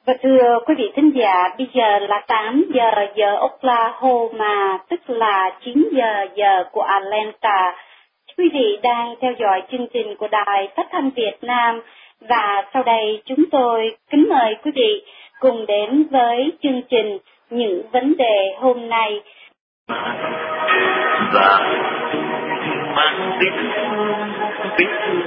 Và thưa quý vị thính giả, bây giờ là 8 giờ giờ Oklahoma, tức là 9 giờ của Atlanta. Quý vị đang theo dõi chương trình của Đài Phát thanh Việt Nam và sau đây chúng tôi kính mời quý vị cùng đến với chương trình Những vấn đề hôm nay. Và mang biết thương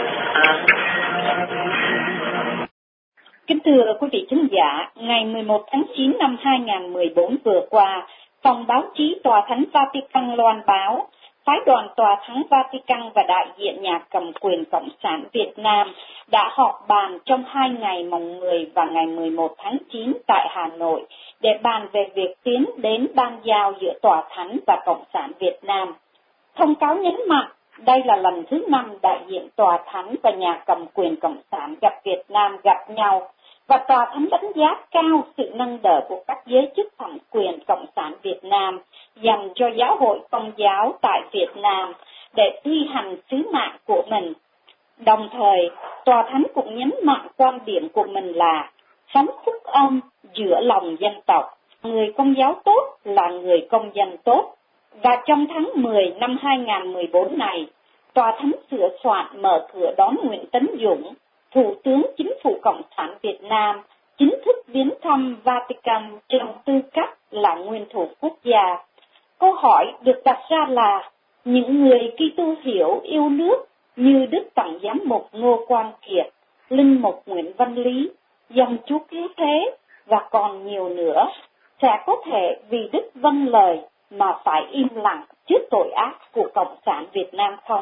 Kính thưa quý vị thính giả, ngày 11 tháng 9 năm 2014 vừa qua, Phòng báo chí Tòa Thánh Vatican loan báo, phái đoàn Tòa Thánh Vatican và đại diện nhà cầm quyền Cộng sản Việt Nam đã họp bàn trong 2 ngày mồng 10 và ngày 11 tháng 9 tại Hà Nội để bàn về việc tiến đến ban giao giữa Tòa Thánh và Cộng sản Việt Nam. Thông cáo nhấn mạnh, đây là lần thứ 5 đại diện Tòa Thánh và nhà cầm quyền Cộng sản gặp Việt Nam gặp nhau, và Tòa Thánh đánh giá cao sự nâng đỡ của các giới chức thẩm quyền Cộng sản Việt Nam dành cho giáo hội Công giáo tại Việt Nam để thi hành sứ mạng của mình. Đồng thời, Tòa Thánh cũng nhấn mạnh quan điểm của mình là phóng phúc âm giữa lòng dân tộc. Người Công giáo tốt là người công dân tốt. Và trong tháng 10 năm 2014 này, Tòa Thánh sửa soạn mở cửa đón Nguyễn Tấn Dũng, Thủ tướng Chính phủ Cộng sản Việt Nam, chính thức viếng thăm Vatican trong tư cách là nguyên thủ quốc gia. Câu hỏi được đặt ra là, những người Kitô hiểu yêu nước như Đức Tổng Giám mục Ngô Quang Kiệt, Linh mục Nguyễn Văn Lý, dòng Chúa Cứu Thế và còn nhiều nữa, sẽ có thể vì Đức vâng lời mà phải im lặng trước tội ác của Cộng sản Việt Nam không?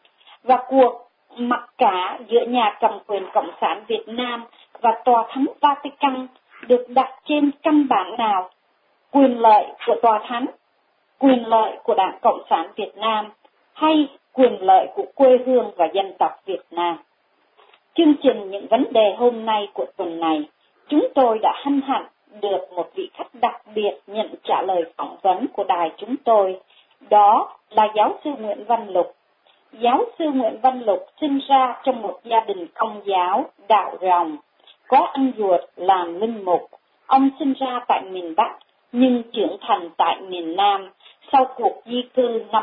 Và cuộc mặc cả giữa nhà cầm quyền Cộng sản Việt Nam và Tòa Thánh Vatican được đặt trên căn bản nào? Quyền lợi của Tòa Thánh, quyền lợi của Đảng Cộng sản Việt Nam hay quyền lợi của quê hương và dân tộc Việt Nam? Chương trình Những vấn đề hôm nay của tuần này, chúng tôi đã hân hạnh được một vị khách đặc biệt nhận trả lời phỏng vấn của đài chúng tôi, đó là giáo sư Nguyễn Văn Lục. Giáo sư Nguyễn Văn Lục sinh ra trong một gia đình Công giáo, đạo Rồng, có anh ruột làm linh mục. Ông sinh ra tại miền Bắc, nhưng trưởng thành tại miền Nam sau cuộc di cư năm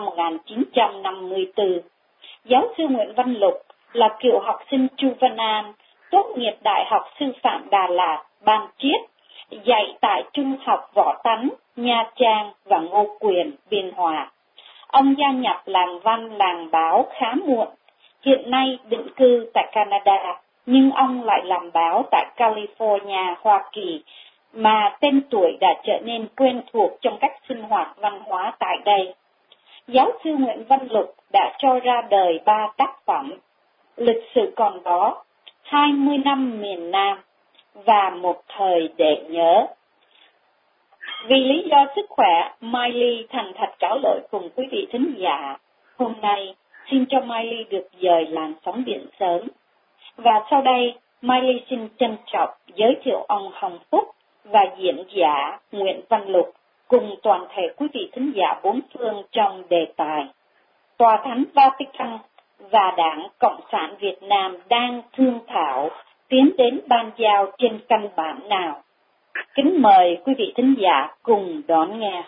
1954. Giáo sư Nguyễn Văn Lục là cựu học sinh Chu Văn An, tốt nghiệp Đại học Sư phạm Đà Lạt, Ban Chiết, dạy tại Trung học Võ Tánh, Nha Trang và Ngô Quyền, Biên Hòa. Ông gia nhập làng văn, làng báo khá muộn, hiện nay định cư tại Canada, nhưng ông lại làm báo tại California, Hoa Kỳ, mà tên tuổi đã trở nên quen thuộc trong các sinh hoạt văn hóa tại đây. Giáo sư Nguyễn Văn Lục đã cho ra đời 3 tác phẩm: Lịch sử còn đó, 20 năm miền Nam và Một thời để nhớ. Vì lý do sức khỏe, Mai Ly thành thật cáo lỗi cùng quý vị thính giả. Hôm nay, xin cho Mai Ly được dời làn sóng điện sớm. Và sau đây, Mai Ly xin trân trọng giới thiệu ông Hồng Phúc và diễn giả Nguyễn Văn Lục cùng toàn thể quý vị thính giả bốn phương trong đề tài Tòa Thánh Vatican và Đảng Cộng sản Việt Nam đang thương thảo tiến đến ban giao trên căn bản nào. Kính mời quý vị thính giả cùng đón nghe.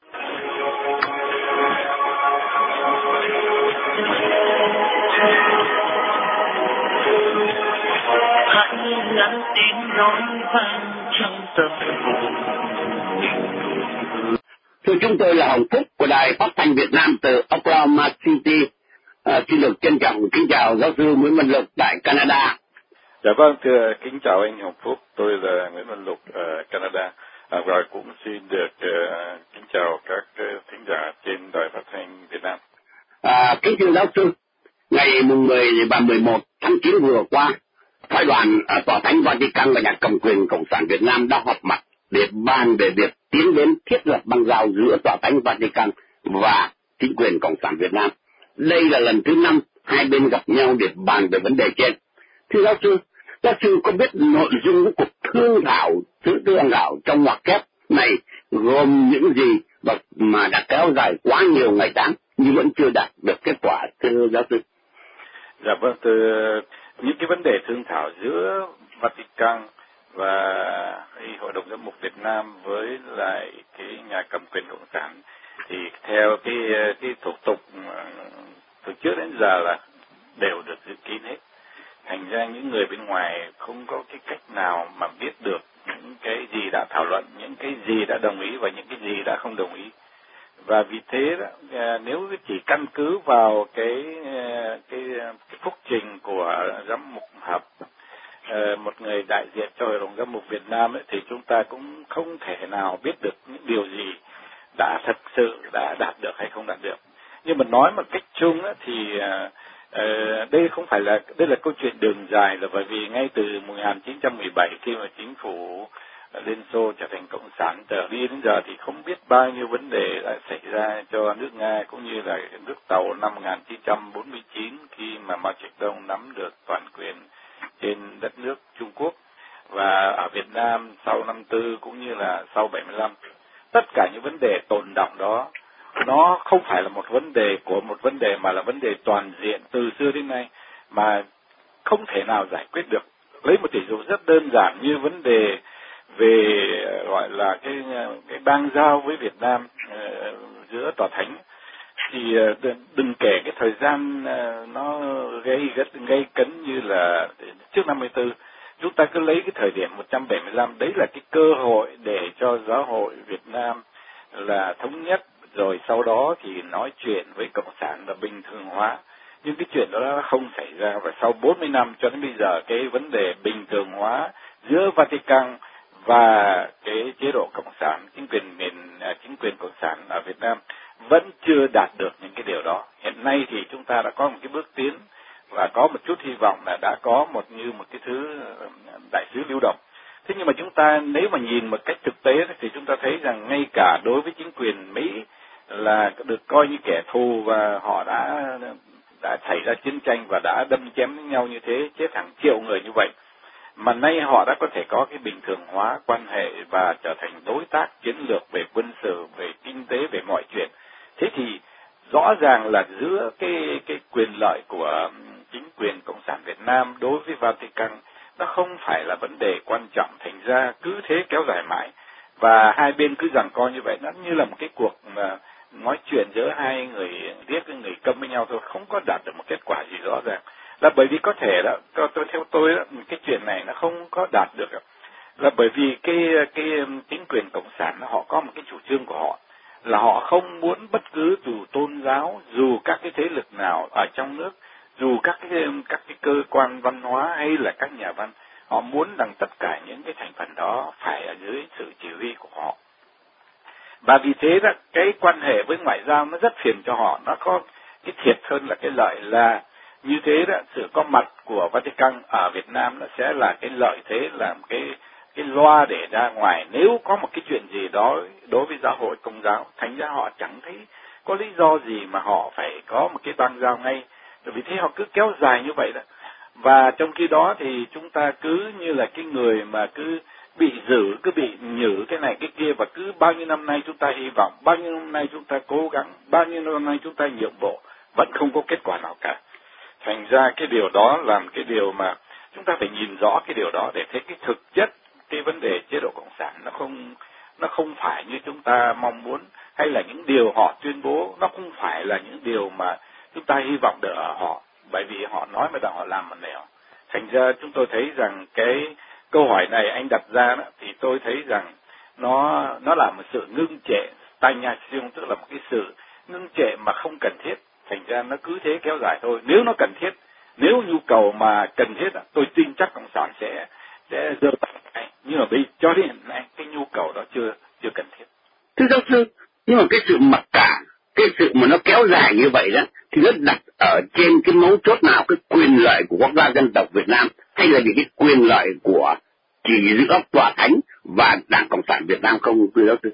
Hãy nhắn tin nói vang trong tâm hồn. Thưa, chúng tôi là Hồng Phúc của Đài Phát thanh Việt Nam từ Oklahoma City. Xin được trân trọng kính chào giáo sư Nguyễn Văn Lục tại Canada. Dạ vâng, thưa kính chào anh Hồng Phúc, tôi là Nguyễn Văn Lục ở Canada, và cũng xin được kính chào các thính giả trên Đài Phát thanh Việt Nam. Kính thưa giáo sư, ngày 10 và 11 tháng 9 vừa qua, phái đoàn Tòa Thánh Vatican và nhà cầm quyền Cộng sản Việt Nam đã họp mặt để bàn về việc tiến đến thiết lập bang giao giữa Tòa Thánh Vatican và chính quyền Cộng sản Việt Nam. Đây là lần thứ 5 hai bên gặp nhau để bàn về vấn đề trên. Thưa giáo sư có biết nội dung của cuộc thương thảo trong ngoặc kép này gồm những gì mà đã kéo dài quá nhiều ngày tháng nhưng vẫn chưa đạt được kết quả, thưa giáo sư? Dạ vâng, những cái vấn đề thương thảo giữa Vatican và cái Hội đồng Giám mục Việt Nam với lại cái nhà cầm quyền cộng sản thì theo cái thủ tục từ trước đến giờ là đều được dự kín hết. Thành ra những người bên ngoài không có cái cách nào mà biết được những cái gì đã thảo luận, những cái gì đã đồng ý và những cái gì đã không đồng ý. Và vì thế đó, nếu chỉ căn cứ vào cái phúc trình của giám mục Hợp, một người đại diện cho Hội đồng Giám mục Việt Nam ấy, thì chúng ta cũng không thể nào biết được những điều gì đã thật sự đã đạt được hay không đạt được. Nhưng mà nói một cách chung ấy, thì đây không phải là, đây là câu chuyện đường dài, là bởi vì ngay từ 1917 khi mà chính phủ Liên Xô trở thành cộng sản trở đi đến giờ thì không biết bao nhiêu vấn đề đã xảy ra cho nước Nga, cũng như là nước Tàu năm 1949 khi mà Mao Trạch-đông nắm được toàn quyền trên đất nước Trung Quốc, và ở Việt Nam sau năm 4 cũng như là sau 75. Tất cả những vấn đề tồn đọng đó nó không phải là một vấn đề của một vấn đề, mà là vấn đề toàn diện từ xưa đến nay mà không thể nào giải quyết được. Lấy một tỷ dụ rất đơn giản như vấn đề về gọi là cái bang giao với Việt Nam giữa tòa thánh, thì đừng kể cái thời gian nó gây cấn như là trước 54, chúng ta cứ lấy cái thời điểm 175, đấy là cái cơ hội để cho giáo hội Việt Nam là thống nhất, rồi sau đó thì nói chuyện với cộng sản và bình thường hóa. Nhưng cái chuyện đó không xảy ra, và sau 40 năm cho đến bây giờ cái vấn đề bình thường hóa giữa Vatican và cái chế độ cộng sản, chính quyền cộng sản ở Việt Nam vẫn chưa đạt được những cái điều đó. Hiện nay thì chúng ta đã có một cái bước tiến và có một chút hy vọng là đã có một cái thứ đại sứ lưu động. Thế nhưng mà chúng ta nếu mà nhìn một cách thực tế thì chúng ta thấy rằng ngay cả đối với chính quyền Mỹ là được coi như kẻ thù, và họ đã xảy ra chiến tranh và đã đâm chém với nhau như thế, chết hàng triệu người như vậy, mà nay họ đã có thể có cái bình thường hóa quan hệ và trở thành đối tác chiến lược về quân sự, về kinh tế, về mọi chuyện. Thế thì rõ ràng là giữa cái quyền lợi của chính quyền cộng sản Việt Nam đối với Vatican nó không phải là vấn đề quan trọng, thành ra cứ thế kéo dài mãi, và hai bên cứ giằng co như vậy, nó như là một cái cuộc nói chuyện giữa hai người điếc với người câm với nhau thôi, không có đạt được một kết quả gì rõ ràng. Là bởi vì có thể đó, theo tôi đó, cái chuyện này nó không có đạt được, là bởi vì cái chính quyền cộng sản họ có một cái chủ trương của họ, là họ không muốn bất cứ dù tôn giáo, dù các cái thế lực nào ở trong nước, dù các cái cơ quan văn hóa hay là các nhà văn, họ muốn rằng tất cả những cái thành phần đó phải ở dưới sự chỉ huy của họ. Và vì thế đó, cái quan hệ với ngoại giao nó rất phiền cho họ, nó có cái thiệt hơn là cái lợi, là như thế đó, sự có mặt của Vatican ở Việt Nam nó sẽ là cái lợi thế, là cái loa để ra ngoài nếu có một cái chuyện gì đó đối với giáo hội Công giáo. Thành ra họ chẳng thấy có lý do gì mà họ phải có một cái bang giao ngay, vì thế họ cứ kéo dài như vậy đó. Và trong khi đó thì chúng ta cứ như là cái người mà cứ bị giữ, cứ bị nhử cái này cái kia, và cứ bao nhiêu năm nay chúng ta hy vọng, bao nhiêu năm nay chúng ta cố gắng, bao nhiêu năm nay chúng ta nhượng bộ, vẫn không có kết quả nào cả. Thành ra cái điều đó làm cái điều mà chúng ta phải nhìn rõ cái điều đó để thấy cái thực chất cái vấn đề chế độ cộng sản nó không phải như chúng ta mong muốn, hay là những điều họ tuyên bố nó không phải là những điều mà chúng ta hy vọng được ở họ, bởi vì họ nói mà họ làm mà nẻo. Thành ra chúng tôi thấy rằng cái câu hỏi này anh đặt ra đó, thì tôi thấy rằng nó là một sự ngưng trệ, stagnation, tức là một cái sự ngưng trệ mà không cần thiết. Thành ra nó cứ thế kéo dài thôi. Nếu nó cần thiết, nếu nhu cầu mà cần thiết, tôi tin chắc cộng sản sẽ giơ tay. Nhưng mà cho đến hiện nay cái nhu cầu đó chưa cần thiết. Thưa giáo sư, nhưng mà cái sự mặc cả, cái sự mà nó kéo dài như vậy đó, thì nó đặt ở trên cái mấu chốt nào, cái quyền lợi của quốc gia dân tộc Việt Nam, hay là những cái quyền lợi của chỉ giữa tòa thánh và Đảng Cộng sản Việt Nam không, thưa giáo sư?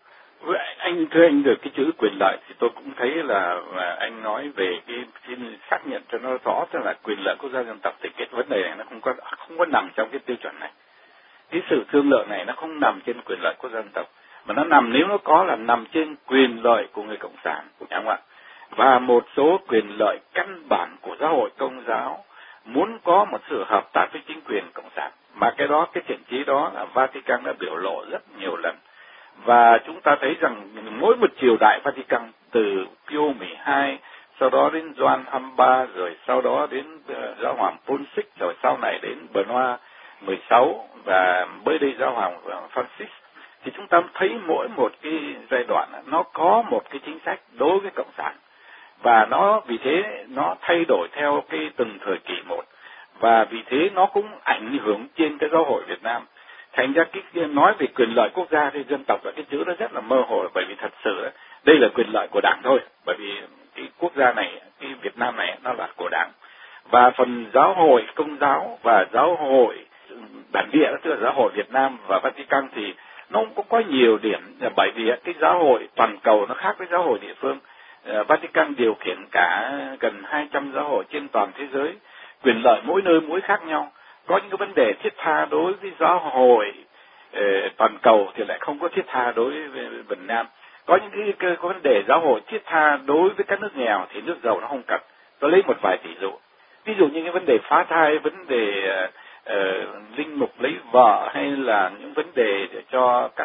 Thưa anh, được cái chữ quyền lợi thì tôi cũng thấy là anh nói về cái xin xác nhận cho nó rõ, tức là quyền lợi quốc gia dân tộc, thì cái vấn đề này nó không có nằm trong cái tiêu chuẩn này. Cái sự thương lượng này nó không nằm trên quyền lợi quốc gia dân tộc, mà nó nằm, nếu nó có là nằm trên quyền lợi của người cộng sản, đúng không ạ? Và một số quyền lợi căn bản của giáo hội Công giáo muốn có một sự hợp tác với chính quyền cộng sản. Mà cái thiện chí đó là Vatican đã biểu lộ rất nhiều lần. Và chúng ta thấy rằng mỗi một triều đại Vatican, từ Pio 12, sau đó đến Gioan 23, rồi sau đó đến giáo hoàng Paul VI, rồi sau này đến Benoit 16 và mới đây giáo hoàng Francis, thì chúng ta thấy mỗi một cái giai đoạn nó có một cái chính sách đối với cộng sản, và vì thế nó thay đổi theo cái từng thời kỳ một, và vì thế nó cũng ảnh hưởng trên cái giáo hội Việt Nam. Thành ra cái nói về quyền lợi quốc gia thì dân tộc là cái chữ đó rất là mơ hồ, bởi vì thật sự đây là quyền lợi của Đảng thôi, bởi vì cái quốc gia này, cái Việt Nam này nó là của Đảng. Và phần giáo hội Công giáo và giáo hội bản địa, tức là giáo hội Việt Nam và Vatican, thì nó cũng có nhiều điểm, bởi vì cái giáo hội toàn cầu nó khác với giáo hội địa phương. Vatican điều khiển cả gần 200 giáo hội trên toàn thế giới, quyền lợi mỗi nơi mỗi khác nhau. Có những cái vấn đề thiết tha đối với giáo hội toàn cầu thì lại không có thiết tha đối với Việt Nam. Có những cái vấn đề giáo hội thiết tha đối với các nước nghèo thì nước giàu nó không cần. Tôi lấy một vài tỷ dụ. Ví dụ như cái vấn đề phá thai, vấn đề linh mục lấy vợ, hay là những vấn đề để cho các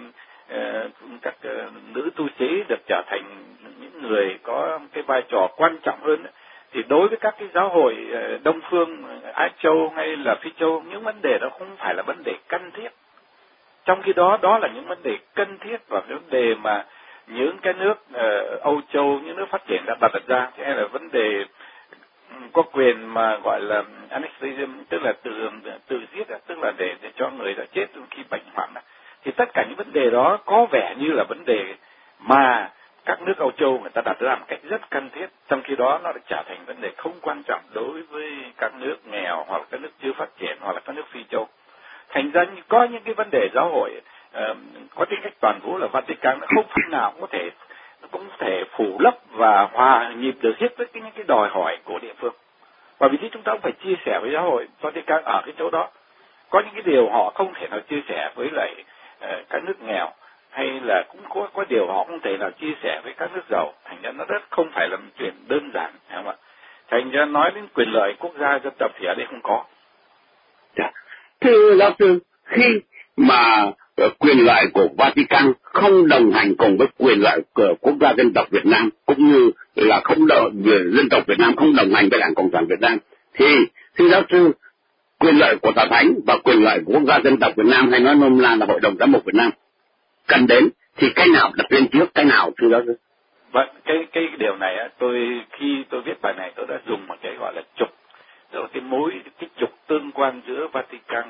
nữ tu sĩ được trở thành những người có cái vai trò quan trọng hơn, thì đối với các cái giáo hội Đông phương, Á Châu hay là Phi Châu, những vấn đề đó không phải là vấn đề cần thiết. Trong khi đó là những vấn đề cần thiết, và vấn đề mà những cái nước Âu Châu, những nước phát triển đã đặt ra, hay là vấn đề có quyền mà gọi là anesthesia, tức là tự giết, tức là để cho người đã chết khi bệnh hoạn. Thì tất cả những vấn đề đó có vẻ như là vấn đề mà các nước Âu Châu người ta đặt ra một cách rất cần thiết, trong khi đó nó đã trở thành vấn đề không quan trọng đối với các nước nghèo, hoặc là các nước chưa phát triển, hoặc là các nước Phi Châu. Thành ra có những cái vấn đề giáo hội có tính cách toàn vũ là Vatican nó không phải nào cũng thể phủ lấp và hòa nhịp được hết với những cái đòi hỏi của địa phương. Và vì thế chúng ta cũng phải chia sẻ với giáo hội Vatican ở cái chỗ đó. Có những cái điều họ không thể nào chia sẻ với lại các nước nghèo, hay là cũng có điều họ không thể nào chia sẻ với các nước giàu. Thành ra nó rất không phải là một chuyện đơn giản, phải không ạ? Thành ra nói đến quyền lợi quốc gia dân tộc thì ở đây không có. Dạ. Thưa giáo sư, khi mà quyền lợi của Vatican không đồng hành cùng với quyền lợi của quốc gia dân tộc Việt Nam, cũng như là dân tộc Việt Nam không đồng hành với Đảng Cộng sản Việt Nam, thì thưa giáo sư, quyền lợi của Tòa Thánh và quyền lợi của quốc gia dân tộc Việt Nam, hay nói nôm na là Hội đồng Giám mục Việt Nam, cần đến thì cái nào đặt lên trước cái nào, thưa giáo sư? Vâng, cái điều này khi tôi viết bài này tôi đã dùng một cái gọi là trục, tức là cái trục tương quan giữa Vatican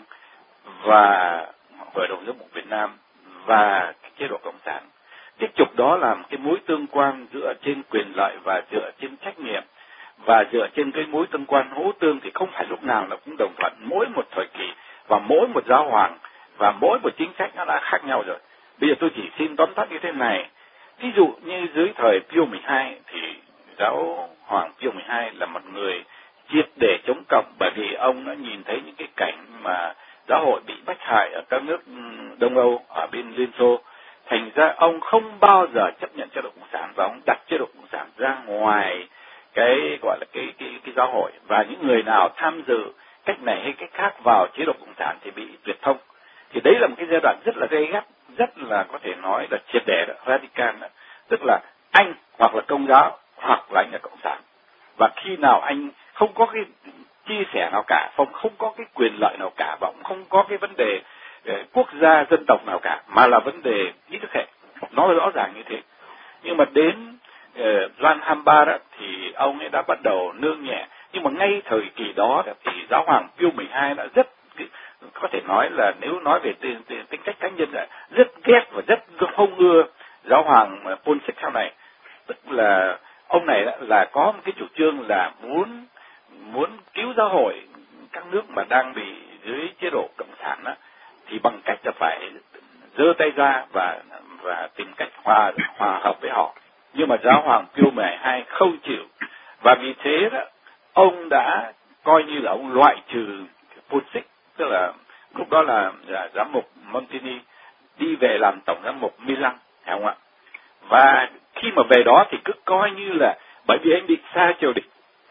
và Hội đồng Giám mục Việt Nam và chế độ cộng sản. Cái trục đó là một cái mối tương quan dựa trên quyền lợi và dựa trên trách nhiệm, và dựa trên cái mối tương quan hỗ tương thì không phải lúc nào là cũng đồng thuận. Mỗi một thời kỳ và mỗi một giáo hoàng và mỗi một chính sách nó đã khác nhau rồi. Bây giờ tôi chỉ xin tóm tắt như thế này. Ví dụ như dưới thời Pio 12 thì giáo hoàng Pio 12 là một người triệt để chống cộng, bởi vì ông đã nhìn thấy những cái cảnh mà giáo hội bị bách hại ở các nước Đông Âu, ở bên Liên Xô. Thành ra ông không bao giờ chấp nhận chế độ cộng sản, và ông đặt chế độ cộng sản ra ngoài cái gọi là cái giáo hội, và những người nào tham dự cách này hay cách khác vào chế độ cộng sản thì bị tuyệt thông. Thì đấy là một cái giai đoạn rất là gay gắt, rất là có thể nói là triệt để radical, tức là anh hoặc là Công giáo hoặc là anh là cộng sản. Và khi nào anh không có cái chia sẻ nào cả, không có cái quyền lợi nào cả, và cũng không có cái vấn đề quốc gia dân tộc nào cả, mà là vấn đề ý thức hệ, nó rõ ràng như thế. Nhưng mà đến Gioan 23 đó thì ông ấy đã bắt đầu nương nhẹ, nhưng mà ngay thời kỳ đó thì giáo hoàng Pio 12 đã rất, có thể nói là nếu nói về tính cách cá nhân là rất ghét và rất không ưa giáo hoàng Paul VI sau này. Tức là ông này là có một cái chủ trương là muốn cứu giáo hội các nước mà đang bị dưới chế độ cộng sản đó, thì bằng cách là phải giơ tay ra và tìm cách hòa hợp với họ. Nhưng mà giáo hoàng Pio 12 không chịu, và vì thế đó ông đã coi như là ông loại trừ Paul VI, tức là lúc đó là giám mục Montini đi về làm tổng giám mục Milan, phải không ạ? Và khi mà về đó thì cứ coi như là bởi vì anh bị xa triều đình,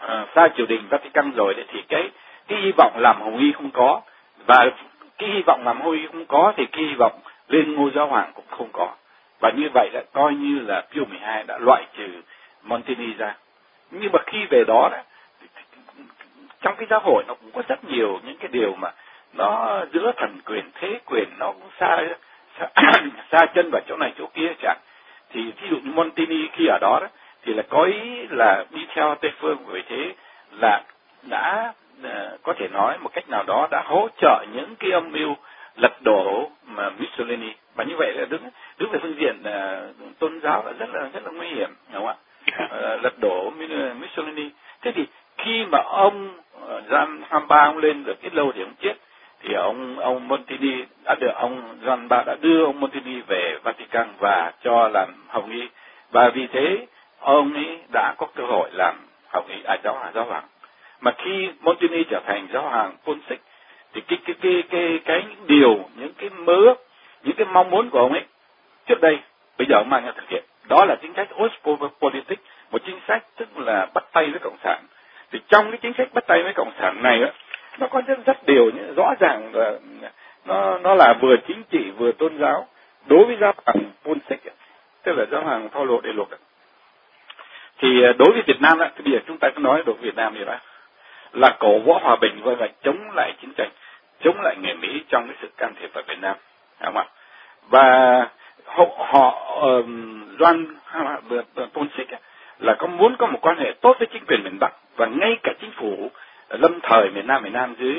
xa triều đình Vatican rồi đấy, thì cái hy vọng làm Hồng Y không có, và cái hy vọng làm Hồng Y không có thì cái hy vọng lên ngôi giáo hoàng cũng không có, và như vậy đã coi như là Pio 12 đã loại trừ Montini ra. Nhưng mà khi về đó trong cái giáo hội nó cũng có rất nhiều những cái điều mà nó giữa thần quyền thế quyền nó cũng xa chân vào chỗ này chỗ kia chẳng. Thì ví dụ như Montini khi ở đó thì là có ý là đi theo Tây phương, vì thế là đã có thể nói một cách nào đó đã hỗ trợ những cái âm mưu lật đổ mà Mussolini, và như vậy là đứng về phương diện tôn giáo là rất là nguy hiểm, đúng không ạ? Lật đổ Mussolini. Thế thì khi mà ông Gian 23 ông lên được ít lâu thì ông chết, thì ông Montini ông Gian 3 đã đưa ông Montini về Vatican và cho làm hồng y, và vì thế ông ấy đã có cơ hội làm hồng y giáo hoàng. Mà khi Montini trở thành giáo hoàng Paul VI thì cái những điều, những cái mơ ước, những cái mong muốn của ông ấy trước đây bây giờ ông mang ra thực hiện, đó là chính sách Ostpolitik, một chính sách tức là bắt tay với cộng sản. Thì trong cái chính sách bắt tay với cộng sản này nó có rất điều rõ ràng là nó là vừa chính trị vừa tôn giáo đối với giáo hoàng Paul VI, tức là giáo hoàng Phaolô Đệ Lục. Thì đối với Việt Nam thì bây giờ chúng ta cứ nói đối với Việt Nam như vậy là cổ vũ hòa bình và chống lại chiến tranh, chống lại người Mỹ trong cái sự can thiệp vào Việt Nam, đúng không ạ? Và họ Doan Paul VI là muốn có một quan hệ tốt với chính quyền miền Bắc, và ngay cả chính phủ lâm thời miền Nam dưới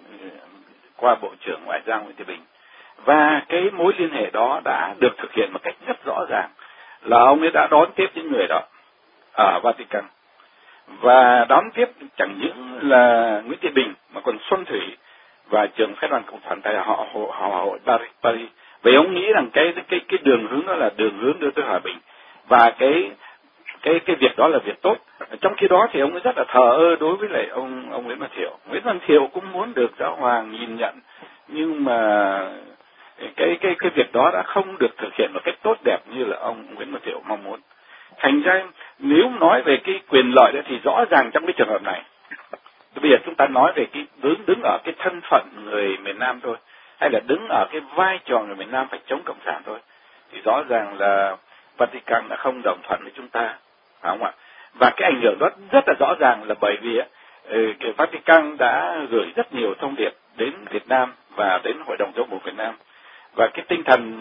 qua Bộ trưởng Ngoại giao Nguyễn Thị Bình. Và cái mối liên hệ đó đã được thực hiện một cách rất rõ ràng, là ông ấy đã đón tiếp những người đó ở Vatican, và đón tiếp chẳng những là Nguyễn Thị Bình mà còn Xuân Thủy và trưởng phái đoàn cộng sản tại họ hội Paris. Vì ông nghĩ rằng cái đường hướng đó là đường hướng đưa tới hòa bình, và cái việc đó là việc tốt. Trong khi đó thì ông ấy rất là thờ ơ đối với lại ông Nguyễn Văn Thiệu. Nguyễn Văn Thiệu cũng muốn được giáo hoàng nhìn nhận, nhưng mà cái việc đó đã không được thực hiện một cách tốt đẹp như là ông Nguyễn Văn Thiệu mong muốn. Thành ra nếu nói về cái quyền lợi đó thì rõ ràng trong cái trường hợp này, bây giờ chúng ta nói về cái đứng ở cái thân phận người miền Nam thôi, hay là đứng ở cái vai trò người miền Nam phải chống cộng sản thôi, thì rõ ràng là Vatican đã không đồng thuận với chúng ta, phải không ạ? Và cái ảnh hưởng đó rất là rõ ràng là bởi vì cái Vatican đã gửi rất nhiều thông điệp đến Việt Nam và đến Hội đồng Giáo mục Việt Nam. Và cái tinh thần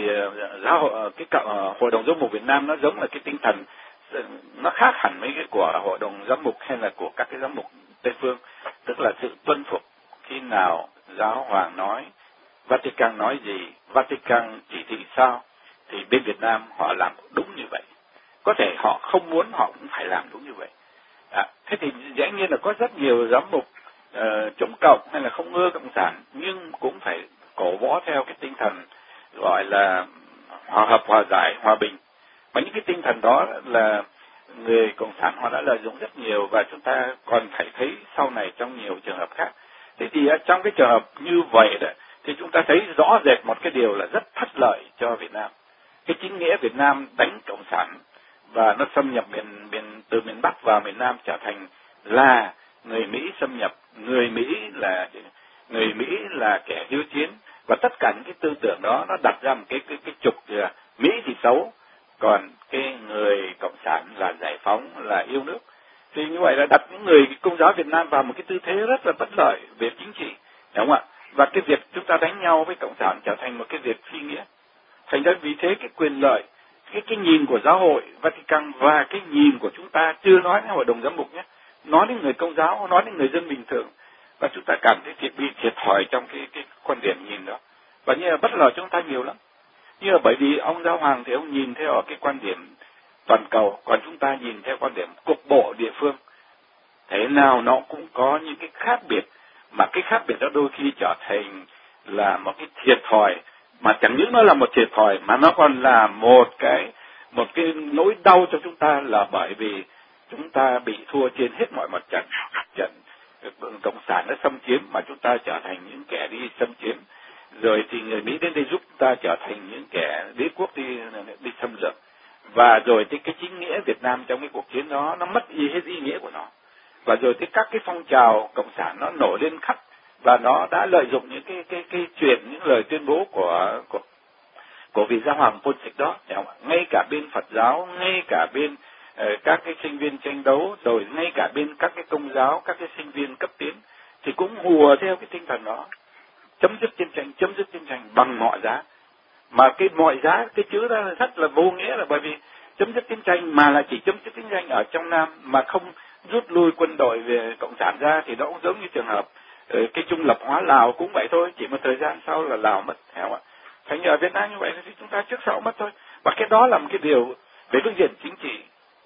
Hội đồng Giám mục Việt Nam nó giống là cái tinh thần, nó khác hẳn với cái của Hội đồng Giám mục hay là của các cái giám mục Tây phương, tức là sự tuân phục. Khi nào giáo hoàng nói, Vatican nói gì, Vatican chỉ thị sao, thì bên Việt Nam họ làm đúng như vậy. Có thể họ không muốn, họ cũng phải làm đúng như vậy. Thế thì dĩ nhiên là có rất nhiều giám mục chống cộng hay là không ưa cộng sản, nhưng cũng phải cổ võ theo cái tinh thần gọi là hòa hợp, hòa giải, hòa bình. Và những cái tinh thần đó là người cộng sản họ đã lợi dụng rất nhiều, và chúng ta còn phải thấy sau này trong nhiều trường hợp khác. Thế thì trong cái trường hợp như vậy đó, thì chúng ta thấy rõ rệt một cái điều là rất thất lợi cho Việt Nam. Cái chính nghĩa Việt Nam đánh cộng sản và nó xâm nhập từ miền Bắc vào miền Nam, trở thành là người Mỹ xâm nhập, người Mỹ là kẻ hiếu chiến, và tất cả những cái tư tưởng đó nó đặt ra một cái trục là Mỹ thì xấu, còn cái người cộng sản là giải phóng, là yêu nước. Thì như vậy là đặt những người Công giáo Việt Nam vào một cái tư thế rất là bất lợi về chính trị, đúng không ạ? Và cái việc chúng ta đánh nhau với cộng sản trở thành một cái việc phi nghĩa. Thành ra vì thế cái quyền lợi, cái nhìn của giáo hội Vatican và cái nhìn của chúng ta, chưa nói đến Hội đồng Giám mục nhé, nói đến người Công giáo, nói đến người dân bình thường, và chúng ta cảm thấy bị thiệt thòi trong cái quan điểm nhìn đó, và như là bất lợi chúng ta nhiều lắm. Như là bởi vì ông giáo hoàng thì ông nhìn theo cái quan điểm toàn cầu, còn chúng ta nhìn theo quan điểm cục bộ địa phương. Thế nào nó cũng có những cái khác biệt, mà cái khác biệt đó đôi khi trở thành là một cái thiệt thòi, mà chẳng những nó là một thiệt thòi mà nó còn là một cái nỗi đau cho chúng ta, là bởi vì chúng ta bị thua trên hết mọi mặt trận cộng sản đã xâm chiếm, mà chúng ta trở thành những kẻ đi xâm chiếm, rồi thì người Mỹ đến đây giúp ta trở thành những kẻ đế quốc đi xâm lược, và rồi thì cái chính nghĩa Việt Nam trong cái cuộc chiến đó nó mất hết ý nghĩa của nó. và rồi các cái phong trào cộng sản nó nổi lên khắp, và nó đã lợi dụng những cái chuyện, những lời tuyên bố của vị giáo hoàng Pontic đó, ngay cả bên Phật giáo, ngay cả bên các cái sinh viên tranh đấu, rồi ngay cả bên các cái công giáo, các cái sinh viên cấp tiến, thì cũng hùa theo cái tinh thần đó, chấm dứt chiến tranh bằng mọi giá. Mà cái mọi giá, cái chữ đó rất là vô nghĩa, là bởi vì chấm dứt chiến tranh mà là chỉ chấm dứt chiến tranh ở trong Nam, mà không rút lui quân đội về cộng sản ra, thì nó cũng giống như trường hợp cái trung lập hóa Lào cũng vậy thôi, chỉ một thời gian sau là Lào mất, hiểu không ạ? Thành như ở Việt Nam như vậy thì chúng ta trước sau mất thôi. Và cái đó là một cái điều về phương diện chính trị,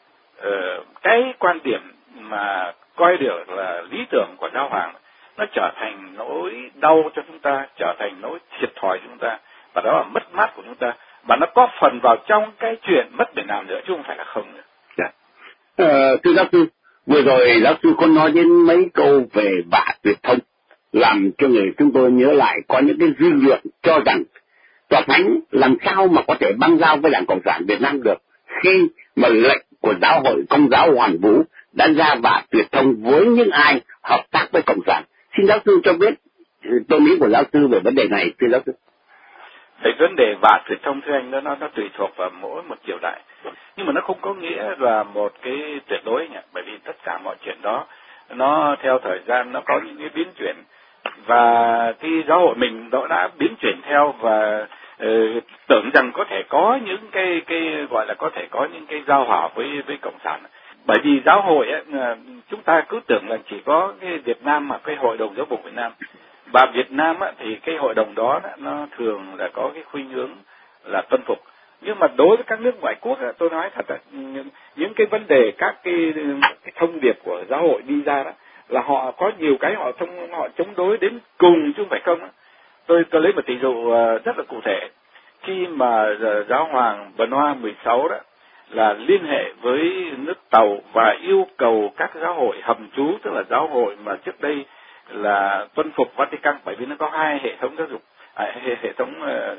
cái quan điểm mà coi được là lý tưởng của giáo hoàng nó trở thành nỗi đau cho chúng ta, trở thành nỗi thiệt thòi cho chúng ta, và đó là mất mát của chúng ta, và nó có phần vào trong cái chuyện mất Việt Nam nữa chứ không phải là không nữa. Thưa giáo sư, vừa rồi giáo sư có nói đến mấy câu về vả tuyệt thông, làm cho người chúng tôi nhớ lại có những cái dư luận cho rằng Tòa Thánh làm sao mà có thể băng giao với Đảng Cộng sản Việt Nam được khi mà lệnh của Giáo hội Công giáo Hoàn Vũ đã ra vả tuyệt thông với những ai hợp tác với Cộng sản. Xin giáo sư cho biết tôi nghĩ của giáo sư về vấn đề này, thưa giáo sư. Cái vấn đề vả tuyệt thông thưa anh, nó tùy thuộc vào mỗi một triều đại, nhưng mà nó không có nghĩa là một cái tuyệt đối nhỉ, bởi vì tất cả mọi chuyện đó nó theo thời gian nó có những cái biến chuyển, và cái giáo hội mình nó đã biến chuyển theo, và tưởng rằng có thể có những cái gọi là có thể có những cái giao hòa với cộng sản, bởi vì giáo hội ấy, chúng ta cứ tưởng là chỉ có cái Việt Nam mà cái hội đồng giáo mục Việt Nam, và Việt Nam ấy, thì cái hội đồng đó nó thường là có cái khuynh hướng là tuân phục. Nhưng mà đối với các nước ngoại quốc ấy, tôi nói thật là những cái vấn đề, các cái thông điệp của giáo hội đi ra đó là họ có nhiều cái họ chống đối đến cùng chứ không phải không. Tôi lấy một ví dụ rất là cụ thể. Khi mà giáo hoàng Benoit 16 đó là liên hệ với nước Tàu và yêu cầu các giáo hội hầm trú, tức là giáo hội mà trước đây là tuân phục Vatican, bởi vì nó có hai hệ thống giáo dục, hệ thống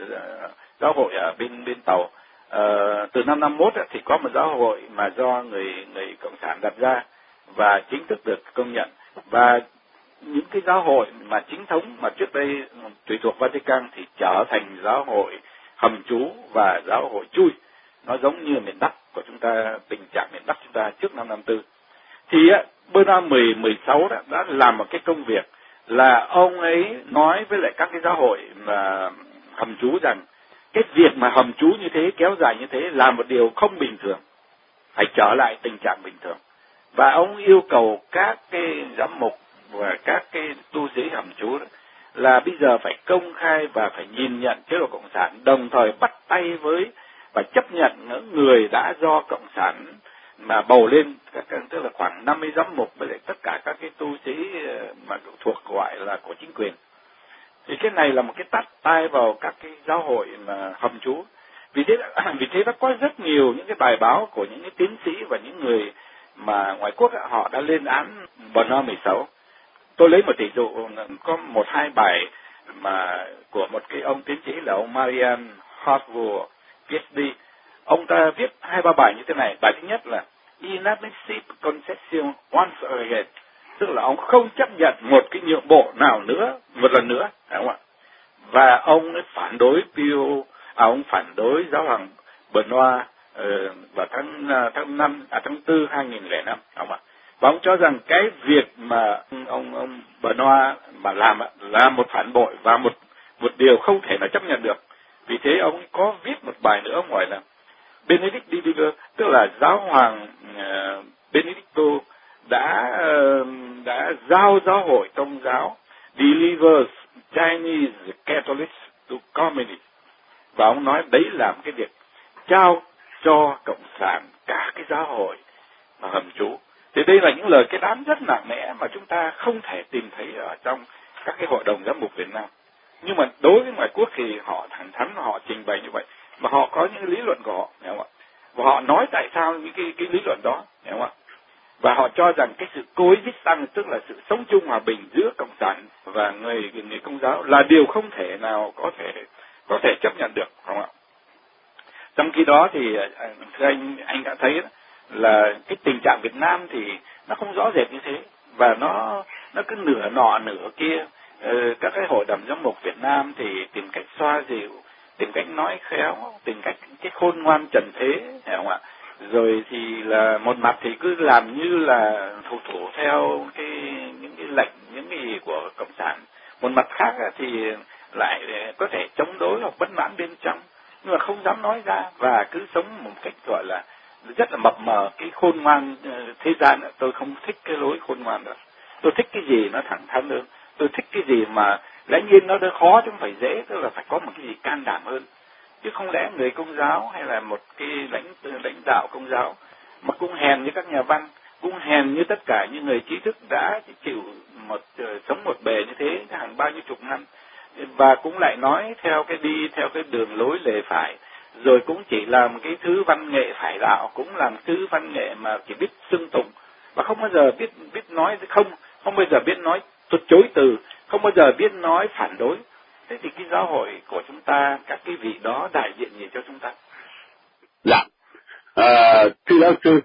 giáo hội ở bên Tàu. Từ năm 51 thì có một giáo hội mà do người cộng sản đặt ra và chính thức được công nhận, và những cái giáo hội mà chính thống mà trước đây tùy thuộc Vatican thì trở thành giáo hội hầm trú và giáo hội chui. Nó giống như miền Bắc của chúng ta, tình trạng miền Bắc chúng ta trước năm 54. Thì Benoit 16 đã làm một cái công việc là ông ấy nói với lại các cái giáo hội mà hầm trú rằng cái việc mà hầm trú như thế, kéo dài như thế là một điều không bình thường, phải trở lại tình trạng bình thường. Và ông yêu cầu các cái giám mục và các cái tu sĩ hầm trú là bây giờ phải công khai và phải nhìn nhận chế độ cộng sản, đồng thời bắt tay với và chấp nhận những người đã do cộng sản mà bầu lên, tức là khoảng 50 giám mục với lại tất cả các cái tu sĩ mà thuộc gọi là của chính quyền. Thì cái này là một cái tát tay vào các cái giáo hội mà hầm trú. Vì thế nó có rất nhiều những cái bài báo của những cái tiến sĩ và những người mà ngoại quốc họ đã lên án Benoit 16. Tôi lấy một ví dụ, có một hai bài mà của một cái ông tiến sĩ là ông Marian Hartwell, PhD. Ông ta viết hai ba bài như thế này. Bài thứ nhất là Inadmissible Concession Once Again, tức là ông không chấp nhận một cái nhượng bộ nào nữa một lần nữa, phải không ạ? Và ông phản đối ông phản đối giáo hoàng Benoit vào tháng 4 2005, không ạ? Và ông cho rằng cái việc mà ông Benoit mà làm là một phản bội và một điều không thể nào chấp nhận được. Vì thế ông có viết một bài nữa, ông gọi là Benedict Deliver, tức là giáo hoàng Benedicto đã giao giáo hội công giáo delivers Chinese Catholics to Communists, và ông nói đấy là một cái việc trao cho cộng sản cả cái giáo hội mà hầm trú. Thì đây là những lời kết án rất nặng nề mà chúng ta không thể tìm thấy ở trong các cái hội đồng giám mục Việt Nam. Nhưng mà đối với ngoại quốc thì họ thẳng thắn họ trình bày như vậy, mà họ có những lý luận của họ, hiểu không ạ? Và họ nói tại sao những cái lý luận đó, hiểu không ạ? Và họ cho rằng cái sự coexistence, tức là sự sống chung hòa bình giữa cộng sản và người công giáo là điều không thể nào có thể chấp nhận được, không ạ? Trong khi đó thì thưa anh đã thấy đó, là cái tình trạng Việt Nam thì nó không rõ rệt như thế, và nó cứ nửa nọ nửa kia. Các cái hội đồng giám mục Việt Nam thì tìm cách xoa dịu, tìm cách nói khéo, tìm cách cái khôn ngoan trần thế, hiểu không ạ? Rồi thì là một mặt thì cứ làm như là thủ theo những cái lệnh, những cái gì của cộng sản, một mặt khác thì lại có thể chống đối hoặc bất mãn bên trong, nhưng mà không dám nói ra, và cứ sống một cách gọi là rất là mập mờ cái khôn ngoan thế gian. Tôi không thích cái lối khôn ngoan đó. Tôi thích cái gì nó thẳng thắn hơn. Tôi thích cái gì mà lẽ nhiên nó đỡ khó chứ không phải dễ, tức là phải có một cái gì can đảm hơn. Chứ không lẽ người Công giáo hay là một cái lãnh đạo Công giáo mà cũng hèn như các nhà văn, cũng hèn như tất cả những người trí thức đã chịu sống một bề như thế hàng bao nhiêu chục năm, và cũng lại nói theo cái đường lối lề phải, rồi cũng chỉ làm cái thứ văn nghệ phải đạo, cũng làm thứ văn nghệ mà chỉ biết xưng tụng, và không bao giờ biết nói không bao giờ biết nói chối từ, không bao giờ biết nói phản đối. Thế thì cái giáo hội của chúng ta, các cái vị đó đại diện gì cho chúng ta? Dạ, thưa giáo sư,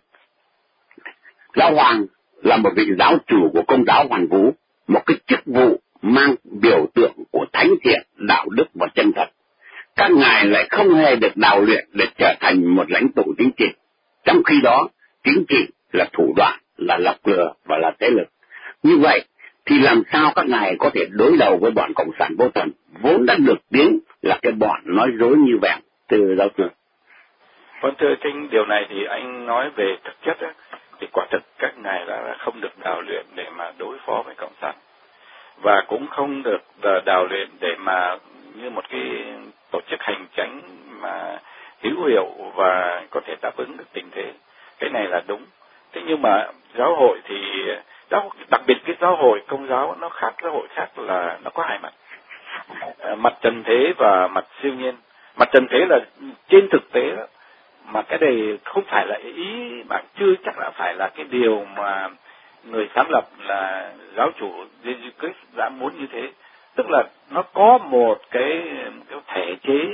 giáo hoàng là một vị giáo chủ của Công giáo Hoàn Vũ, một cái chức vụ mang biểu tượng của thánh thiện, đạo đức và chân thật. Các ngài lại không hề được đào luyện để trở thành một lãnh tụ chính trị. Trong khi đó, chính trị là thủ đoạn, là lọc lừa và là thế lực. Như vậy thì làm sao các ngài có thể đối đầu với bọn cộng sản vô thần, vốn đã được tiếng là cái bọn nói dối như vậy, từ giáo sư? Vâng, thưa Trinh, điều này thì anh nói về thực chất á, thì quả thực các ngài đã không được đào luyện để mà đối phó với cộng sản, và cũng không được đào luyện để mà như một cái tổ chức hành chánh mà hữu hiệu và có thể đáp ứng được tình thế. Cái này là đúng. Thế nhưng mà giáo hội thì đặc biệt cái giáo hội Công giáo nó khác giáo hội khác là nó có hai mặt, mặt trần thế và mặt siêu nhiên. Mặt trần thế là trên thực tế đó, mà cái này không phải là ý bạn chưa chắc là phải là cái điều mà người sáng lập là giáo chủ Jesus Christ đã muốn như thế. Tức là nó có một cái thể chế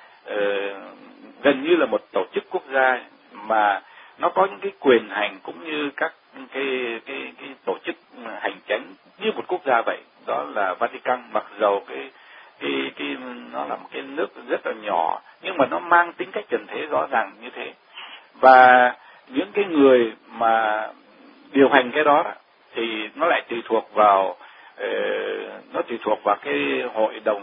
gần như là một tổ chức quốc gia, mà nó có những cái quyền hành cũng như các cái tổ chức hành chánh như một quốc gia vậy. Đó là Vatican, mặc dầu nó là một cái nước rất là nhỏ, nhưng mà nó mang tính cách trần thế rõ ràng như thế. Và những cái người mà điều hành cái đó thì nó lại tùy thuộc vào cái hội đồng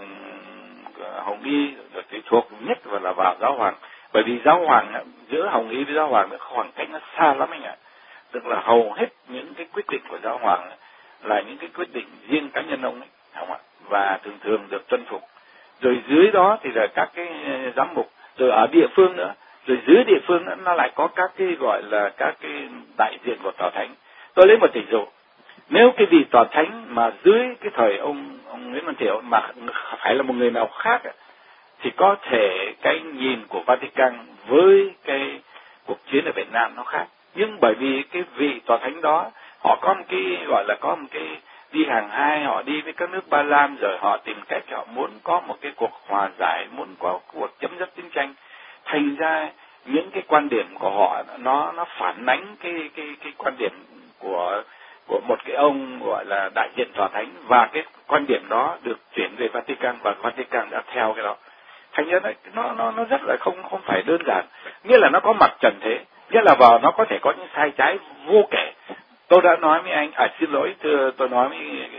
Hồng Y, rồi tùy thuộc nhất là vào giáo hoàng. Bởi vì giáo hoàng giữa Hồng Y với giáo hoàng nó khoảng cách nó xa lắm anh ạ. Tức là hầu hết những cái quyết định của giáo hoàng là những cái quyết định riêng cá nhân ông ấy, không ạ? Và thường thường được tuân phục. Rồi dưới đó thì là các cái giám mục, rồi ở địa phương nữa, rồi dưới địa phương nữa nó lại có các cái gọi là các cái đại diện của tòa thánh. Tôi lấy một ví dụ, nếu cái vị tòa thánh mà dưới cái thời ông Nguyễn Văn Thiệu mà phải là một người nào khác thì có thể cái nhìn của Vatican với cái cuộc chiến ở Việt Nam nó khác. Nhưng bởi vì cái vị tòa thánh đó họ có một cái gọi là có một cái đi hàng hai, họ đi với các nước Ba Lan, rồi họ tìm cách họ muốn có một cái cuộc hòa giải, muốn có cuộc chấm dứt chiến tranh. Thành ra những cái quan điểm của họ nó phản ánh cái quan điểm của một cái ông gọi là đại diện tòa thánh, và cái quan điểm đó được chuyển về Vatican và Vatican đã theo cái đó. Thành ra nó rất là không phải đơn giản, nghĩa là nó có mặt trần thế, nghĩa là vào nó có thể có những sai trái vô kể. Tôi đã nói với anh, xin lỗi thưa, tôi nói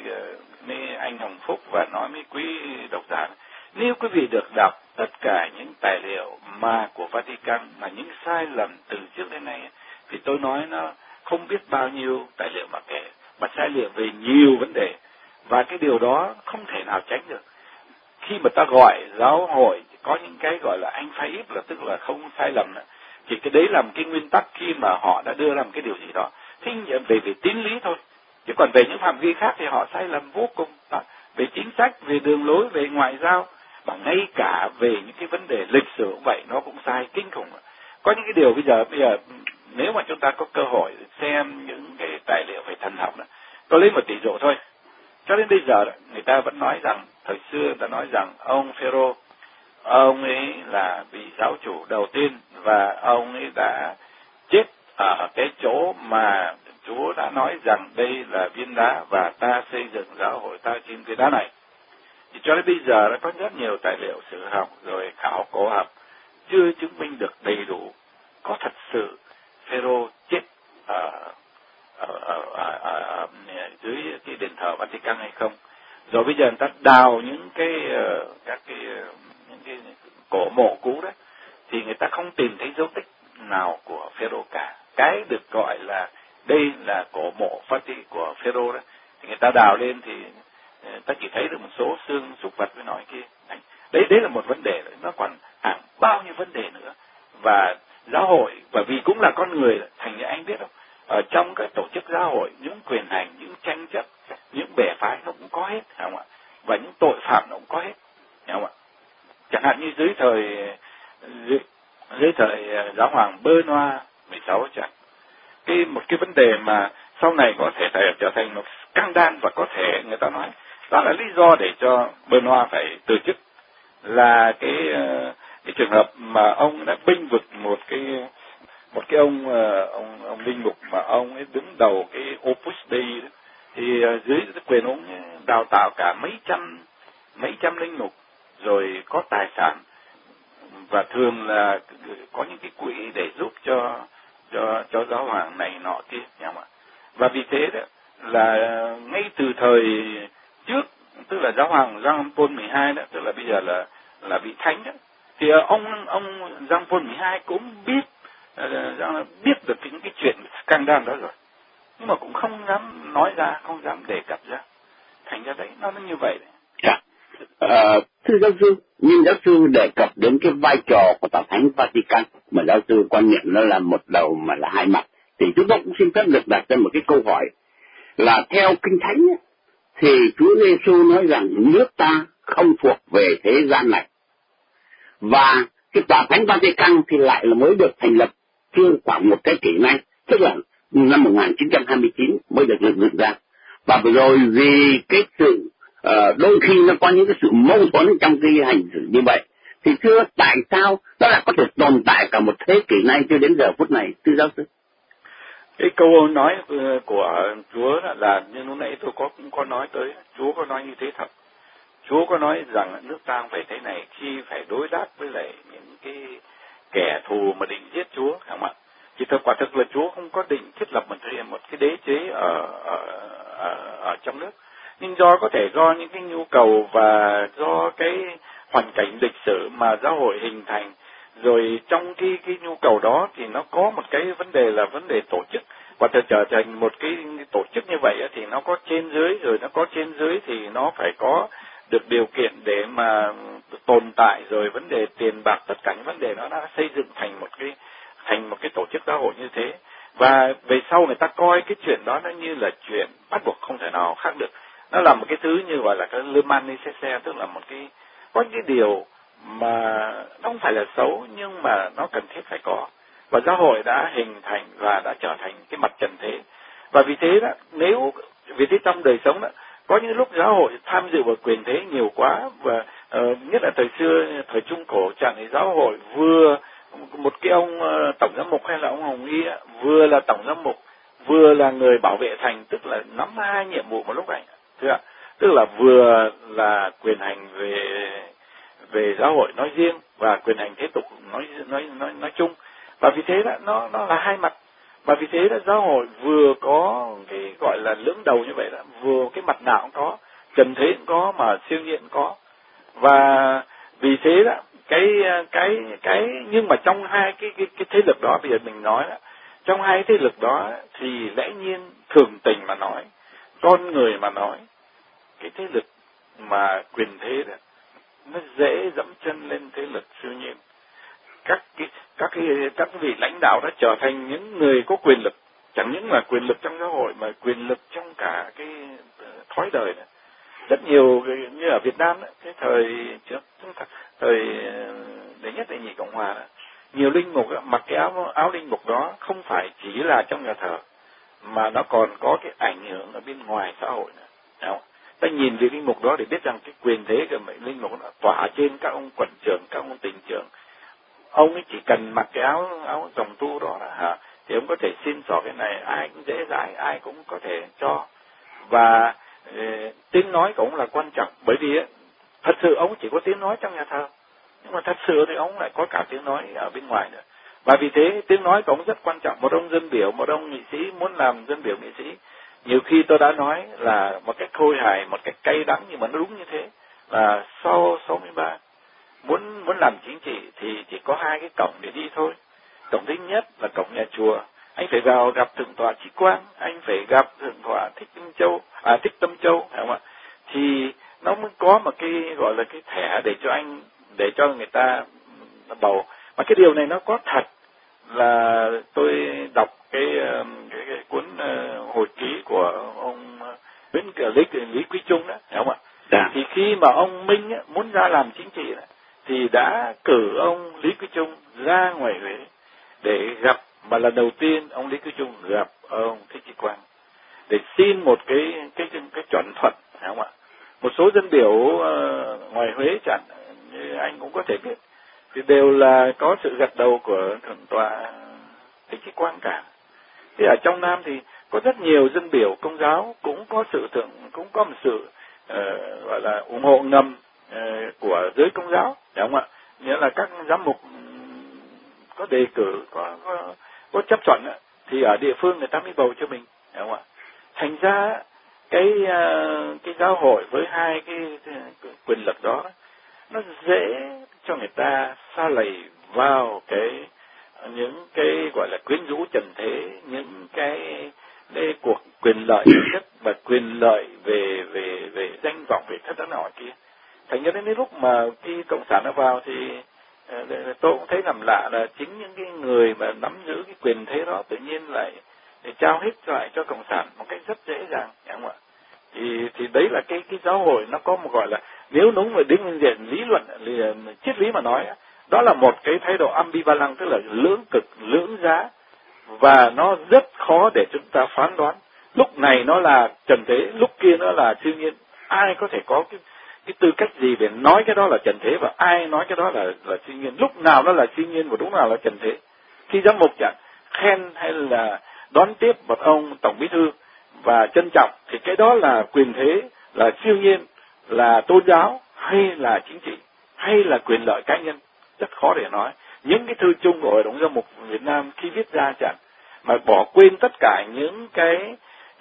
với anh Hồng Phúc và nói với quý độc giả, nếu quý vị được đọc tất cả những tài liệu mà của Vatican mà những sai lầm từ trước đến nay, thì tôi nói nó không biết bao nhiêu tài liệu mà kể, mà sai lầm về nhiều vấn đề, và cái điều đó không thể nào tránh được. Khi mà ta gọi giáo hội có những cái gọi là anh phái ít, là tức là không sai lầm nữa, thì cái đấy là một cái nguyên tắc khi mà họ đã đưa ra một cái điều gì đó. Thế về tín lý thôi, chứ còn về những phạm vi khác thì họ sai lầm vô cùng đó. Về chính sách, về đường lối, về ngoại giao, và ngay cả về những cái vấn đề lịch sử cũng vậy, nó cũng sai kinh khủng. Có những cái điều bây giờ nếu mà chúng ta có cơ hội xem những cái tài liệu về thần học, tôi lấy một ví dụ thôi. Cho đến bây giờ người ta vẫn nói rằng, thời xưa ta nói rằng ông Phêrô, ông ấy là vị giáo chủ đầu tiên, và ông ấy đã chết ở cái chỗ mà Chúa đã nói rằng đây là viên đá và ta xây dựng giáo hội ta trên cái đá này. Thì cho đến bây giờ đã có rất nhiều tài liệu sử học rồi khảo cổ học chưa chứng minh được đầy đủ có thật sự Phêrô chết ở dưới cái đền thờ Vatican hay không. Rồi bây giờ người ta đào những cái cổ mộ cũ đó thì người ta không tìm thấy dấu tích nào của Phêrô cả. Cái được gọi là đây là cổ mộ của Phêrô đó thì người ta đào lên thì ta chỉ thấy được một số xương súc vật với nói kia. Đấy là một vấn đề, nó còn hàng bao nhiêu vấn đề nữa. Và giáo hội, bởi vì cũng là con người, thành như anh biết không, ở trong cái tổ chức giáo hội, những quyền hành, những tranh chấp, những bè phái nó cũng có hết, phải không ạ? Và những tội phạm nó cũng có hết, phải không ạ? Chẳng hạn như dưới thời giáo hoàng Benoît 16 chẳng, một cái vấn đề mà sau này có thể trở thành một scandal và có thể người ta nói đó là lý do để cho Benoît phải từ chức, là cái trường hợp mà ông đã bênh vực một cái ông linh mục mà ông ấy đứng đầu cái Opus Dei đó. Thì dưới quyền ông đào tạo cả mấy trăm linh mục, rồi có tài sản và thường là có những cái quỹ để giúp cho giáo hoàng này nọ kia, nhỉ ạ? Và vì thế đó là ngay từ thời trước, tức là giáo hoàng Jean Paul 12 đó, tức là bây giờ là vị thánh đó, thì ông Jean Paul 12 cũng biết được những cái chuyện scandal đó rồi, nhưng mà cũng không dám nói ra, không dám đề cập ra. Thành ra đấy nó như vậy đấy. Thưa giáo sư, nhưng giáo sư đề cập đến cái vai trò của Tòa Thánh Vatican mà giáo sư quan niệm nó là một đầu mà là hai mặt, thì chúng tôi cũng xin phép được đặt ra một cái câu hỏi là theo Kinh Thánh ấy, thì Chúa Giêsu nói rằng nước ta không thuộc về thế gian này, và cái Tòa Thánh Vatican thì lại là mới được thành lập chưa khoảng một thế kỷ nay, tức là năm 1929 mới được dựng ra. Và rồi vì cái sự đôi khi nó có những cái sự mâu thuẫn trong cái hành xử như vậy, thì thưa tại sao nó lại có thể tồn tại cả một thế kỷ nay cho đến giờ phút này, thưa giáo sư? Cái câu nói của Chúa là như lúc nãy tôi cũng có nói tới, Chúa có nói như thế thật. Chúa có nói rằng nước ta không phải thế này khi phải đối đáp với lại những cái kẻ thù mà định giết Chúa, phải không ạ? Thì quả thực là Chúa không có định thiết lập một cái đế chế ở trong nước, nhưng có thể do những cái nhu cầu và do cái hoàn cảnh lịch sử mà giáo hội hình thành, rồi trong cái nhu cầu đó thì nó có một cái vấn đề là vấn đề tổ chức, và trở thành một cái tổ chức như vậy thì nó có trên dưới, rồi nó có trên dưới thì nó phải có được điều kiện để mà tồn tại, rồi vấn đề tiền bạc, tất cả những vấn đề nó đã xây dựng thành một cái tổ chức giáo hội như thế. Và về sau người ta coi cái chuyện đó nó như là chuyện bắt buộc không thể nào khác được, nó là một cái thứ như gọi là cái le mal nécessaire, tức là một cái có những điều mà nó không phải là xấu nhưng mà nó cần thiết phải có, và giáo hội đã hình thành và đã trở thành cái mặt trận thế. Và vì thế đó, vì thế trong đời sống đó có những lúc giáo hội tham dự vào quyền thế nhiều quá, và nhất là thời xưa, thời Trung Cổ chẳng thì giáo hội vừa một cái ông tổng giám mục hay là ông Hồng Y vừa là tổng giám mục vừa là người bảo vệ thành, tức là nắm hai nhiệm vụ một lúc này, tức là vừa là quyền hành về giáo hội nói riêng và quyền hành thế tục nói chung. Và vì thế đó nó là hai mặt. Và vì thế đó giáo hội vừa có cái gọi là lưỡng đầu như vậy đó, vừa cái mặt nào cũng có, trần thế cũng có mà siêu nhiên cũng có. Và vì thế đó cái nhưng mà trong hai cái thế lực đó, bây giờ mình nói đó, trong hai thế lực đó thì lẽ nhiên thường tình mà nói, con người mà nói, cái thế lực mà quyền thế đó nó dễ dẫm chân lên thế lực siêu nhiên. Các vị lãnh đạo đã trở thành những người có quyền lực, chẳng những là quyền lực trong giáo hội mà quyền lực trong cả cái thói đời này. Rất nhiều như ở Việt Nam đó, cái thời trước thời đệ nhất đệ nhị Cộng hòa đó, nhiều linh mục đó, mặc cái áo linh mục đó không phải chỉ là trong nhà thờ mà nó còn có cái ảnh hưởng ở bên ngoài xã hội nữa. Ta nhìn về linh mục đó để biết rằng cái quyền thế của mấy linh mục nó tỏa trên các ông quận trưởng, các ông tỉnh trưởng. Ông ấy chỉ cần mặc cái áo dòng tu đó là thì ông có thể xin xỏ cái này, ai cũng dễ dãi, ai cũng có thể cho. Và tiếng nói của ông là quan trọng, bởi vì thật sự ông chỉ có tiếng nói trong nhà thờ, nhưng mà thật sự thì ông lại có cả tiếng nói ở bên ngoài nữa. Và vì thế tiếng nói của ông rất quan trọng. Một ông dân biểu, một ông nghị sĩ muốn làm dân biểu nghị sĩ, nhiều khi tôi đã nói là một cách khôi hài, một cách cay đắng, nhưng mà nó đúng như thế, là sau 63 muốn làm chính trị thì chỉ có hai cái cổng để đi thôi. Cổng thứ nhất là cổng nhà chùa, anh phải vào gặp thượng tọa Trí Quang, anh phải gặp thượng tọa Thích Tâm Châu, phải không ạ? Thì nó mới có một cái gọi là cái thẻ để cho người ta bầu. Mà cái điều này nó có thật, là tôi đọc cái cuốn hồi ký của ông Lý Quý Trung đó, phải không ạ? Dạ. Thì khi mà ông Minh muốn ra làm chính trị thì đã cử ông Lý Quý Trung ra ngoài Huế để gặp, mà lần đầu tiên ông Lý Quý Trung gặp ông Thích Trí Quang để xin một cái chuẩn thuận, phải không ạ? Một số dân biểu ngoài Huế chẳng, như anh cũng có thể biết, thì đều là có sự gật đầu của thượng tọa Thích Trí Quang cả. Thế ở trong Nam thì có rất nhiều dân biểu Công giáo cũng có một sự gọi là ủng hộ ngầm của giới Công giáo, phải không ạ? Nghĩa là các giám mục có đề cử, có chấp thuận thì ở địa phương người ta mới bầu cho mình, phải không ạ? Thành ra cái giáo hội với hai cái quyền lực đó, nó dễ cho người ta sa lầy vào những cái gọi là quyến rũ trần thế, những cái cuộc quyền lợi nhất và quyền lợi về danh vọng, về thất nọ kia. Thành ra đến lúc mà khi cộng sản nó vào thì tôi cũng thấy làm lạ là chính những cái người mà nắm giữ cái quyền thế đó tự nhiên lại để trao hết lại cho cộng sản một cách rất dễ dàng, phải không ạ? Thì đấy là cái giáo hội nó có một gọi là, nếu đúng về đến phương diện lý luận, triết lý mà nói, đó là một cái thái độ ambivalent, tức là lưỡng cực, lưỡng giá, và nó rất khó để chúng ta phán đoán. Lúc này nó là trần thế, lúc kia nó là siêu nhiên. Ai có thể có cái tư cách gì để nói cái đó là trần thế, và ai nói cái đó là siêu nhiên? Lúc nào nó là siêu nhiên và lúc nào là trần thế? Khi giám mục chẳng khen hay là đón tiếp một ông tổng bí thư và trân trọng thì cái đó là quyền thế, là siêu nhiên, là tôn giáo, hay là chính trị, hay là quyền lợi cá nhân? Rất khó để nói. Những cái thư chung của Hội đồng Giám mục Việt Nam khi viết ra chẳng mà bỏ quên tất cả những cái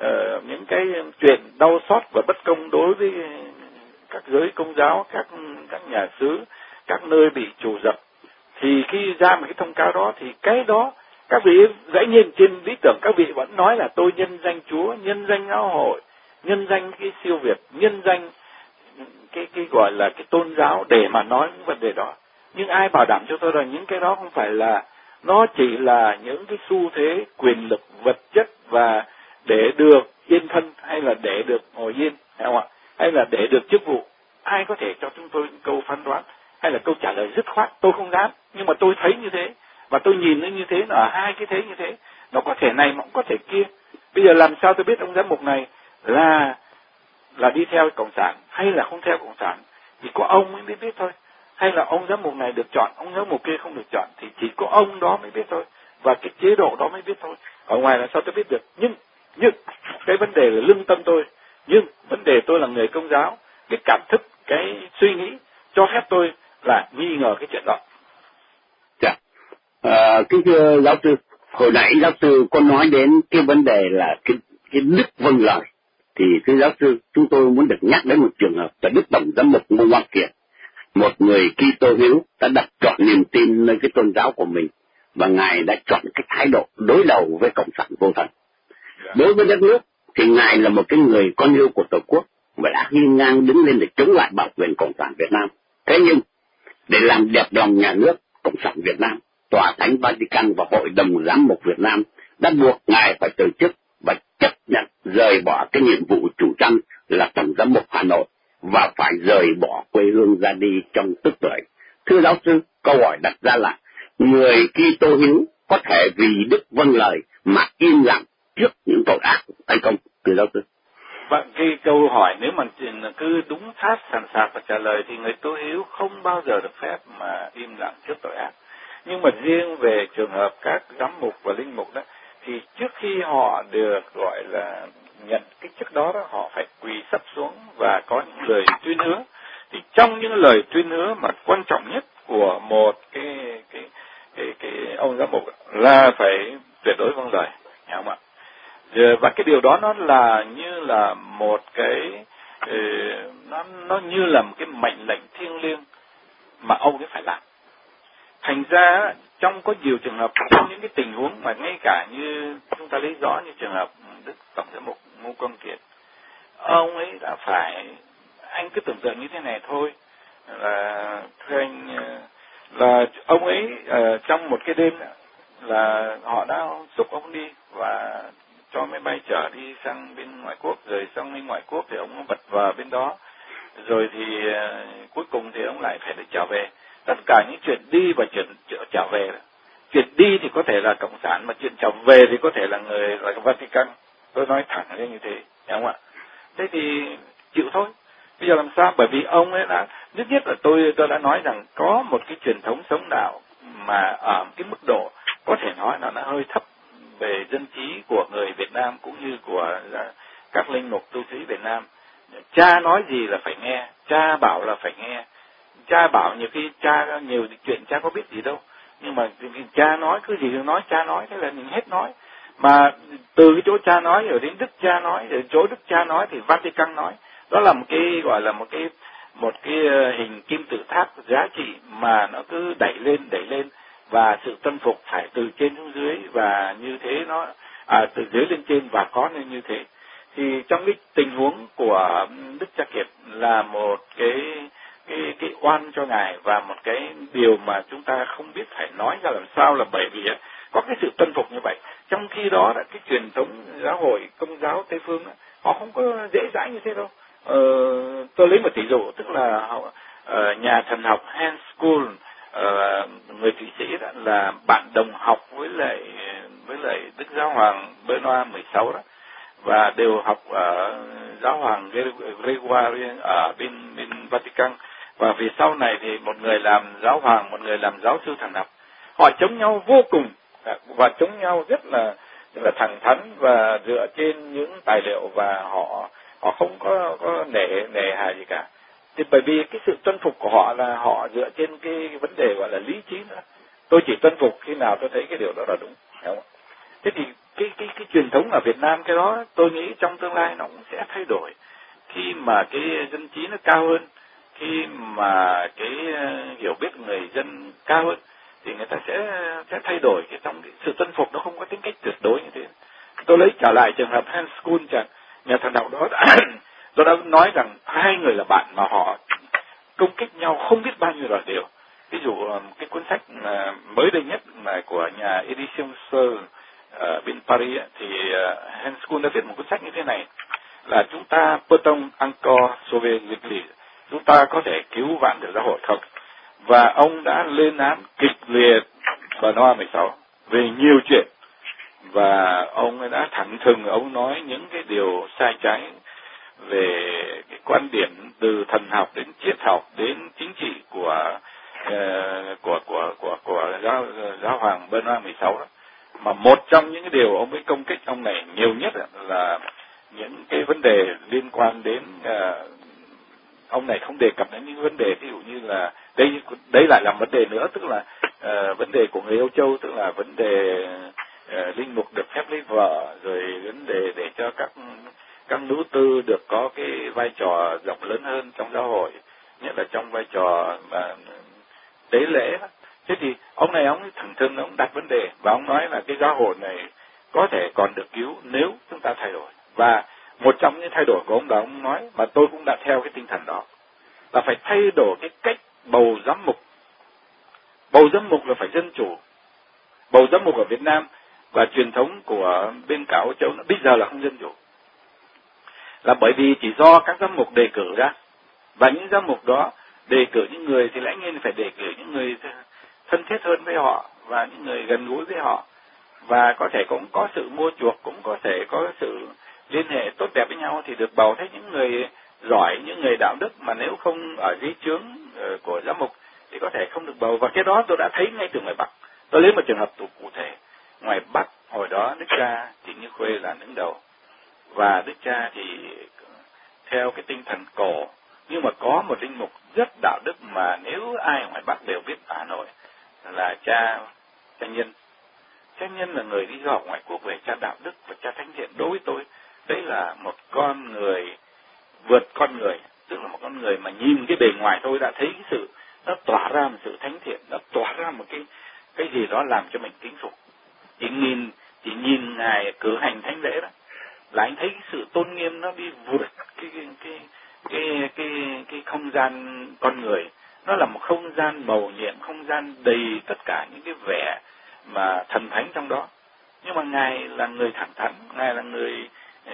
chuyện đau xót và bất công đối với các giới Công giáo, các nhà xứ, các nơi bị trù dập, thì khi ra một cái thông cáo đó thì cái đó các vị dĩ nhiên trên lý tưởng các vị vẫn nói là tôi nhân danh Chúa, nhân danh giáo hội, nhân danh cái siêu việt, nhân danh cái gọi là cái tôn giáo để mà nói những vấn đề đó. Nhưng ai bảo đảm cho tôi rằng những cái đó không phải là, nó chỉ là những cái xu thế quyền lực vật chất và để được yên thân, hay là để được ngồi yên, phải không ạ? Hay là để được chức vụ? Ai có thể cho chúng tôi câu phán đoán hay là câu trả lời dứt khoát? Tôi không dám, nhưng mà tôi thấy như thế, và tôi nhìn nó như thế, nó ở hai cái thế như thế, nó có thể này mà cũng có thể kia. Bây giờ làm sao tôi biết ông giám mục này là đi theo cộng sản hay là không theo cộng sản? Thì có ông mới biết thôi. Hay là ông giám mục này được chọn, ông giám mục kia không được chọn, thì chỉ có ông đó mới biết thôi, và cái chế độ đó mới biết thôi. Ở ngoài là sao tôi biết được? Nhưng cái vấn đề là lương tâm tôi, nhưng vấn đề tôi là người Công giáo, cái cảm thức, cái suy nghĩ cho phép tôi là nghi ngờ cái chuyện đó. Dạ. Kính thưa giáo sư, hồi nãy giáo sư có nói đến cái vấn đề là cái đức vâng lời, thì thưa giáo sư, chúng tôi muốn được nhắc đến một trường hợp là Đức Tổng Giám mục Ngô Quang Kiệt, một người Kitô hữu đã đặt trọn niềm tin nơi cái tôn giáo của mình, và ngài đã chọn cái thái độ đối đầu với cộng sản vô thần. Đối với đất nước thì ngài là một cái người con yêu của Tổ quốc và đã hiên ngang đứng lên để chống lại bảo quyền cộng sản Việt Nam. Thế nhưng để làm đẹp lòng nhà nước cộng sản Việt Nam, Tòa Thánh Vatican và Hội đồng Giám mục Việt Nam đã buộc ngài phải từ chức và chấp nhận rời bỏ cái nhiệm vụ chủ trăng là Tổng Giám mục Hà Nội, và phải rời bỏ quê hương ra đi trong tức tuổi. Thưa giáo sư, câu hỏi đặt ra là người Kitô hữu có thể vì đức vâng lời mà im lặng trước những tội ác hay không, thưa giáo sư? Vâng, cái câu hỏi nếu mà cứ đúng sát sàn sạc và trả lời thì người Tô hữu không bao giờ được phép mà im lặng trước tội ác. Nhưng mà riêng về trường hợp các giám mục và linh mục đó, thì trước khi họ được gọi là nhận cái chức đó, họ phải quỳ sấp xuống và có những lời tuyên hứa. Thì trong những lời tuyên hứa mà quan trọng nhất của một cái ông giám mục là phải tuyệt đối vâng lời, hiểu không ạ? Và cái điều đó nó là như là một cái nó như là một cái mệnh lệnh thiêng liêng mà ông ấy phải làm. Thành ra trong có nhiều trường hợp, trong những cái tình huống mà ngay cả như chúng ta lấy rõ như trường hợp Đức Tổng giám mục Ngô Quang Kiệt, ông ấy đã phải, anh cứ tưởng tượng như thế này thôi, là thưa anh, là ông ấy trong một cái đêm là họ đã xúc ông đi và cho máy bay chở đi sang bên ngoại quốc, rồi sang bên ngoại quốc thì ông bật vào bên đó, rồi thì cuối cùng thì ông lại phải được trở về. Tất cả những chuyện đi và chuyện trở về, chuyện đi thì có thể là cộng sản, mà chuyện trở về thì có thể là người là Vatican. Tôi nói thẳng lên như thế, hiểu không ạ? Thế thì chịu thôi. Bây giờ làm sao? Bởi vì ông ấy đã, nhất là tôi đã nói rằng có một cái truyền thống sống đạo mà ở cái mức độ có thể nói là nó hơi thấp về dân trí của người Việt Nam cũng như của các linh mục tu sĩ Việt Nam. Cha nói gì là phải nghe, cha bảo là phải nghe. Cha bảo nhiều khi cha nhiều chuyện cha có biết gì đâu, nhưng mà cha nói cứ gì nói, cha nói thế là mình hết nói. Mà từ cái chỗ cha nói rồi đến Đức cha nói, rồi chỗ Đức cha nói thì Vatican nói. Đó là một cái gọi là một cái hình kim tự tháp giá trị mà nó cứ đẩy lên, và sự tuân phục phải từ trên xuống dưới, và như thế nó từ dưới lên trên và có nên như thế. Thì trong cái tình huống của Đức Cha Kiệt là một cái oan cho ngài, và một cái điều mà chúng ta không biết phải nói ra làm sao, là bởi vì có cái sự tuân phục như vậy. Trong khi đó là cái truyền thống giáo hội Công giáo Tây phương họ không có dễ dãi như thế đâu. Tôi lấy một ví dụ, tức là nhà thần học Hans Kuhl, người Thụy Sĩ đó, là bạn đồng học với lại Đức Giáo hoàng Benoit 16 đó, và đều học ở Giáo hoàng Gregory ở bên Vatican. Và vì sau này thì một người làm giáo hoàng, một người làm giáo sư thần học. Họ chống nhau vô cùng, và chống nhau rất là thẳng thắn và dựa trên những tài liệu, và họ không có nể hà gì cả. Thì bởi vì cái sự tuân phục của họ là họ dựa trên cái vấn đề gọi là lý trí nữa. Tôi chỉ tuân phục khi nào tôi thấy cái điều đó là đúng, hiểu không? Thế thì cái truyền thống ở Việt Nam, cái đó tôi nghĩ trong tương lai nó cũng sẽ thay đổi khi mà cái dân trí nó cao hơn, khi mà cái hiểu biết người dân cao hơn, thì người ta sẽ thay đổi trong cái sự tuân phục. Nó không có tính cách tuyệt đối như thế. Tôi lấy trở lại trường hợp Hans Kuhn chẳng, nhà thần học đó tôi đã nói rằng hai người là bạn mà họ công kích nhau không biết bao nhiêu là điều. Ví dụ cái cuốn sách mới đây nhất mà của nhà Edition Searle ở bên Paris thì Hans Kuhn đã viết một cuốn sách như thế này, là chúng ta peut-on encore sauver l'Église, chúng ta có thể cứu vãn được giáo hội không? Và ông đã lên án kịch liệt Benoit 16 về nhiều chuyện, và ông ấy đã thẳng thừng ông nói những cái điều sai trái về cái quan điểm từ thần học đến triết học đến chính trị của giáo hoàng Benoit 16 đó. Mà một trong những cái điều ông ấy công kích ông này nhiều nhất là những cái vấn đề liên quan đến ông này không đề cập đến những vấn đề ví dụ như là đây lại là vấn đề nữa, tức là vấn đề của người Âu Châu, tức là vấn đề linh mục được phép lấy vợ, rồi vấn đề để cho các nữ tư được có cái vai trò rộng lớn hơn trong giáo hội, nhất là trong vai trò tế lễ. Thế thì ông này ông thẳng thừng ông đặt vấn đề, và ông nói là cái giáo hội này có thể còn được cứu nếu chúng ta thay đổi. Và một trong những thay đổi của ông đó, ông nói, mà tôi cũng đã theo cái tinh thần đó, là phải thay đổi cái cách bầu giám mục. Bầu giám mục là phải dân chủ. Bầu giám mục ở Việt Nam và truyền thống của bên cả Âu Châu bây giờ là không dân chủ, là bởi vì chỉ do các giám mục đề cử ra, và những giám mục đó đề cử những người thì lẽ nhiên phải đề cử những người thân thiết hơn với họ và những người gần gũi với họ, và có thể cũng có sự mua chuộc, cũng có thể có sự liên hệ tốt đẹp với nhau thì được bầu. Thế những người giỏi, những người đạo đức mà nếu không ở dưới trướng của giám mục thì có thể không được bầu. Và cái đó tôi đã thấy ngay từ ngoài Bắc. Tôi lấy một trường hợp cụ thể. Ngoài Bắc hồi đó Đức Cha Trịnh Như Khuê là đứng đầu, và Đức Cha thì theo cái tinh thần cổ, nhưng mà có một linh mục rất đạo đức mà nếu ai ở ngoài Bắc đều biết ở Hà Nội là cha Nhân. Cha Nhân là người đi du học ngoại quốc về, cha đạo đức và cha thánh thiện. Đối với tôi, đấy là một con người vượt con người, tức là một con người mà nhìn cái bề ngoài thôi đã thấy cái sự nó tỏa ra một sự thánh thiện, nó tỏa ra một cái gì đó làm cho mình kính phục. Chỉ nhìn ngài cử hành thánh lễ đó là anh thấy cái sự tôn nghiêm nó đi vượt cái không gian con người. Nó là một không gian mầu nhiệm, không gian đầy tất cả những cái vẻ mà thần thánh trong đó. Nhưng mà ngài là người thẳng thắn, ngài là người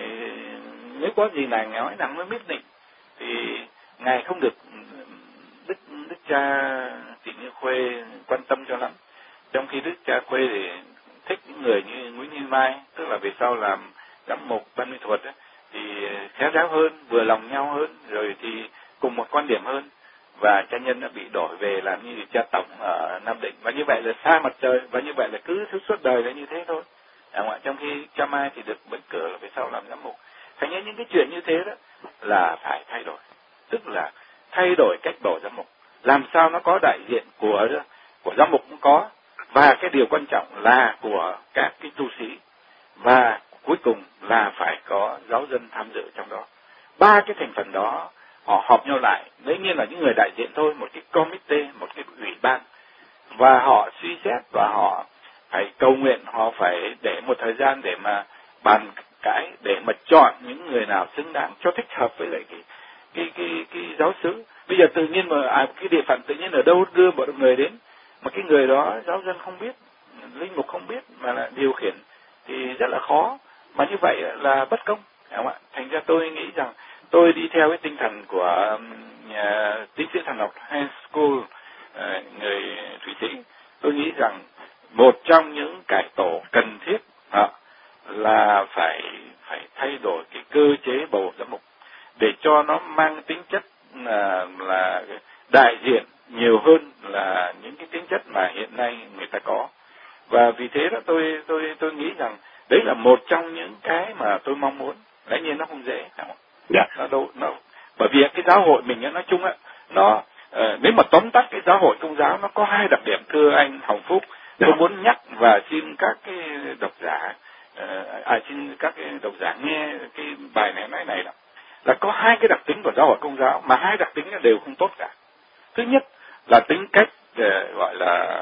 nếu có gì này nói rằng mới biết định, thì ngài không được Đức Cha Trịnh Như Khuê quan tâm cho lắm. Trong khi Đức Cha Khuê thì thích những người như Nguyễn Như Mai, tức là về sau làm giám mục Ban Mỹ Thuật ấy, thì khéo léo hơn, vừa lòng nhau hơn, rồi thì cùng một quan điểm hơn. Và cha Nhân đã bị đổi về làm như cha tổng ở Nam Định, và như vậy là xa mặt trời, và như vậy là cứ suốt đời là như thế thôi. Trong khi cha Mai thì được bầu cử là về sau làm giám mục. Thành ra những cái chuyện như thế đó là phải thay đổi, tức là thay đổi cách bầu giám mục, làm sao nó có đại diện của giám mục cũng có, và cái điều quan trọng là của các cái tu sĩ, và cuối cùng là phải có giáo dân tham dự trong đó. Ba cái thành phần đó họ họp nhau lại, dĩ nhiên là những người đại diện thôi, một cái committee, một cái ủy ban, và họ suy xét và họ phải cầu nguyện, họ phải để một thời gian để mà bàn cãi, để mà chọn những người nào xứng đáng cho thích hợp với lại cái giáo xứ. Bây giờ tự nhiên mà cái địa phận tự nhiên ở đâu đưa một người đến, mà cái người đó giáo dân không biết, linh mục không biết mà là điều khiển thì rất là khó, mà như vậy là bất công, phải không ạ? Thành ra tôi nghĩ rằng tôi đi theo cái tinh thần của nhà tiến sĩ thần học Hans School, người Thụy Sĩ. Tôi nghĩ rằng một trong những cải tổ cần thiết là phải thay đổi cái cơ chế bầu giám mục để cho nó mang tính chất là đại diện nhiều hơn là những cái tính chất mà hiện nay người ta có. Và vì thế đó tôi nghĩ rằng đấy là một trong những cái mà tôi mong muốn. Lẽ nhiên nó không dễ, không? Yeah. Nó bởi vì cái giáo hội mình nói chung nó nếu mà tóm tắt cái giáo hội Công giáo nó có hai đặc điểm, thưa anh Hồng Phúc. Tôi muốn nhắc và xin các cái độc giả xin các cái độc giả nghe cái bài này là có hai cái đặc tính của giáo hội Công giáo, mà hai đặc tính đều không tốt cả. Thứ nhất là tính cách gọi là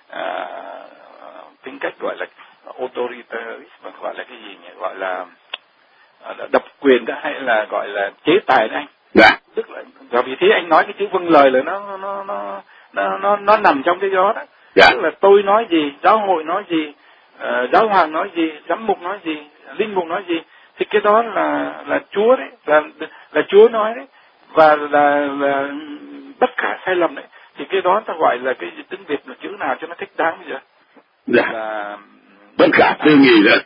authoritarianism, gọi là cái gì nhỉ, gọi là độc quyền đó, hay là gọi là chế tài đó anh. Dạ. Tức là và vì thế anh nói cái chữ vâng lời là nó nằm trong cái đó đó. Dạ. Tức là tôi nói gì, giáo hội nói gì, giáo hoàng nói gì, giám mục nói gì, linh mục nói gì, thì cái đó là Chúa đấy, là Chúa nói đấy, và là bất khả sai lầm đấy. Thì cái đó ta gọi là cái tiếng Việt là chữ nào cho nó thích đáng bây giờ? Dạ. Là bất khả tư nghị rồi.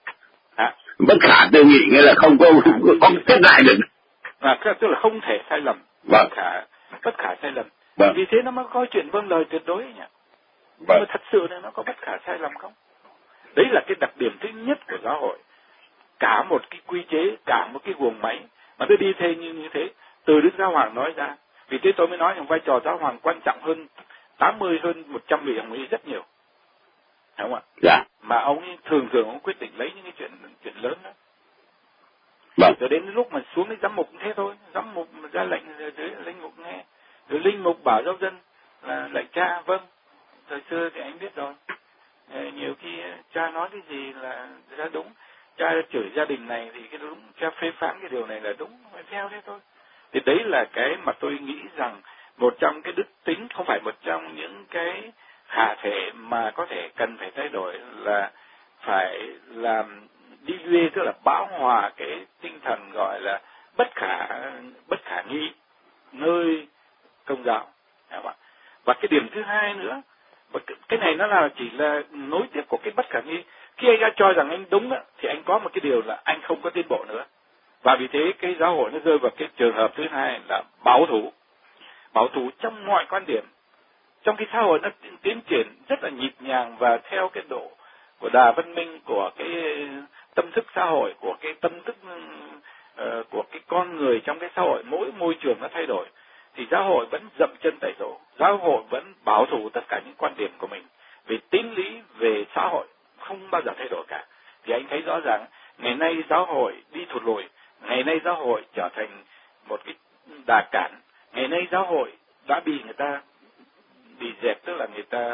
Bất khả tư nghị nghĩa là không có xét lại được. Tức là không thể sai lầm. Vâng. Bất khả sai lầm. Vâng. Vì thế nó mới có chuyện vâng lời tuyệt đối nhỉ. Vâng. Nhưng mà thật sự là nó có bất khả sai lầm không? Đấy là cái đặc điểm thứ nhất của giáo hội. Cả một cái quy chế, cả một cái guồng máy mà nó đi theo như thế, từ Đức Giáo Hoàng nói ra. Vì thế tôi mới nói rằng vai trò Giáo Hoàng quan trọng hơn 80 hơn 100 vị ông ấy rất nhiều. Đúng không ạ? Dạ. Mà ông ấy thường ông quyết định lấy những cái chuyện lớn đó. Vâng. Rồi đến lúc mà xuống cái giám mục cũng thế thôi, giám mục ra lệnh rồi linh mục nghe, rồi linh mục bảo giáo dân là lệnh cha vâng. Thời xưa thì anh biết rồi, nhiều khi cha nói cái gì là ra đúng, cha chửi gia đình này thì cái đúng, cha phê phán cái điều này là đúng, phải theo thế thôi. Thì đấy là cái mà tôi nghĩ rằng một trong cái đức tính, không phải một trong những cái hạ thể mà có thể cần phải thay đổi, là phải làm đi duy, tức là bão hòa cái tinh thần gọi là bất khả nghi nơi Công giáo. Và cái điểm thứ hai nữa, và cái này nó là chỉ là nối tiếp của cái bất khả nghi. Khi anh đã cho rằng anh đúng thì anh có một cái điều là anh không có tiến bộ nữa. Và vì thế cái giáo hội nó rơi vào cái trường hợp thứ hai là bảo thủ trong mọi quan điểm. Trong cái xã hội nó tiến triển rất là nhịp nhàng và theo cái độ đà văn minh, của cái tâm thức xã hội, của cái tâm thức của cái con người trong cái xã hội, mỗi môi trường nó thay đổi, thì giáo hội vẫn dậm chân tại chỗ, giáo hội vẫn bảo thủ tất cả những quan điểm của mình về tín lý, về xã hội, không bao giờ thay đổi cả. Thì anh thấy rõ ràng ngày nay giáo hội đi thụt lùi, ngày nay giáo hội trở thành một cái đà cản, ngày nay giáo hội đã bị người ta bị dẹp, tức là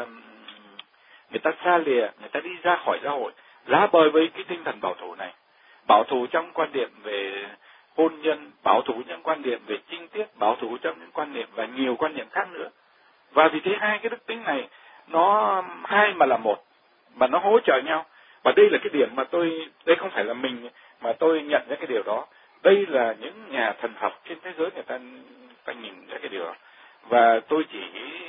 người ta xa lìa, người ta đi ra khỏi giáo hội, lá bời với cái tinh thần bảo thủ này, bảo thủ trong quan điểm về hôn nhân, bảo thủ những quan điểm về trinh tiết, bảo thủ trong những quan niệm và nhiều quan niệm khác nữa. Và vì thế hai cái đức tính này nó hai mà là một, mà nó hỗ trợ nhau. Và đây là cái điểm mà đây không phải là mình mà tôi nhận ra cái điều đó. Đây là những nhà thần học trên thế giới người ta nhìn ra cái điều đó. Và tôi chỉ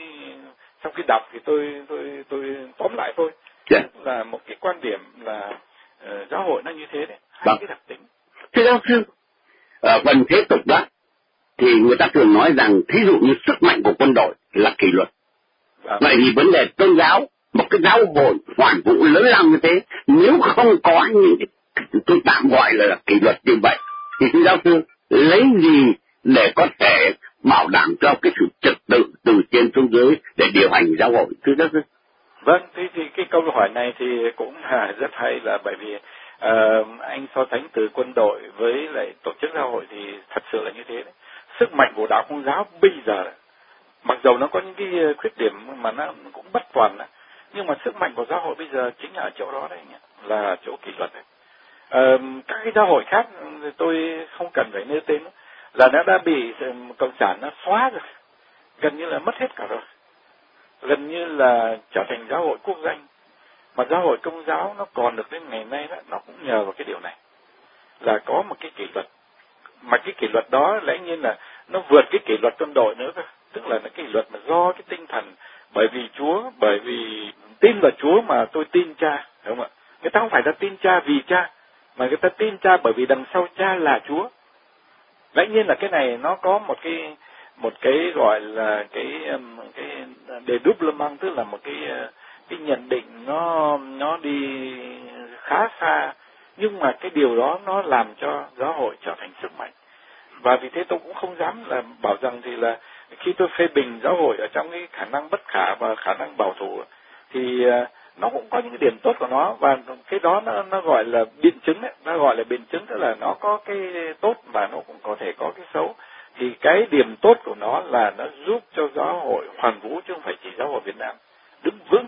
sau khi đọc thì tôi tóm lại thôi. Yeah. Là một cái quan điểm là giáo hội nó như thế đấy, hai cái đặc tính. Thưa giáo sư, ở phần thế tục đó thì người ta thường nói rằng thí dụ như sức mạnh của quân đội là kỷ luật. Vậy thì vấn đề tôn giáo, một cái giáo hội hoàn vũ lớn lao như thế, nếu không có những tôi tạm gọi là kỷ luật như vậy, thì thưa giáo sư lấy gì để có thể bảo đảm cho cái sự trật tự từ trên xuống dưới để điều hành giáo hội, thưa giáo sư? Vâng, thì cái câu hỏi này thì cũng rất hay, là bởi vì anh so sánh từ quân đội với lại tổ chức giáo hội thì thật sự là như thế đấy. Sức mạnh của đạo Công giáo bây giờ, mặc dầu nó có những cái khuyết điểm mà nó cũng bất toàn, nhưng mà sức mạnh của giáo hội bây giờ chính là ở chỗ đó đấy, là chỗ kỷ luật đấy. Các cái giáo hội khác tôi không cần phải nêu tên, là nó đã bị cộng sản nó xóa rồi, gần như là mất hết cả rồi, gần như là trở thành giáo hội quốc danh. Mà giáo hội Công giáo nó còn được đến ngày nay đó, nó cũng nhờ vào cái điều này, là có một cái kỷ luật, mà cái kỷ luật đó lẽ nhiên là nó vượt cái kỷ luật quân đội nữa cơ, tức là cái kỷ luật mà do cái tinh thần bởi vì Chúa, bởi vì tin vào Chúa mà tôi tin Cha, đúng không ạ? Người ta không phải là tin Cha vì Cha, mà người ta tin Cha bởi vì đằng sau Cha là Chúa. Lẽ nhiên là cái này nó có một cái gọi là cái dédoublement, tức là một cái nhận định nó đi khá xa, nhưng mà cái điều đó nó làm cho giáo hội trở thành sức mạnh. Và vì thế tôi cũng không dám là bảo rằng thì là khi tôi phê bình giáo hội ở trong cái khả năng bất khả và khả năng bảo thủ thì nó cũng có những cái điểm tốt của nó, và cái đó nó gọi là biện chứng đấy, nó gọi là biện chứng, tức là nó có cái tốt và nó cũng có thể có cái xấu. Thì cái điểm tốt của nó là nó giúp cho giáo hội hoàn vũ, chứ không phải chỉ giáo hội Việt Nam đứng vững.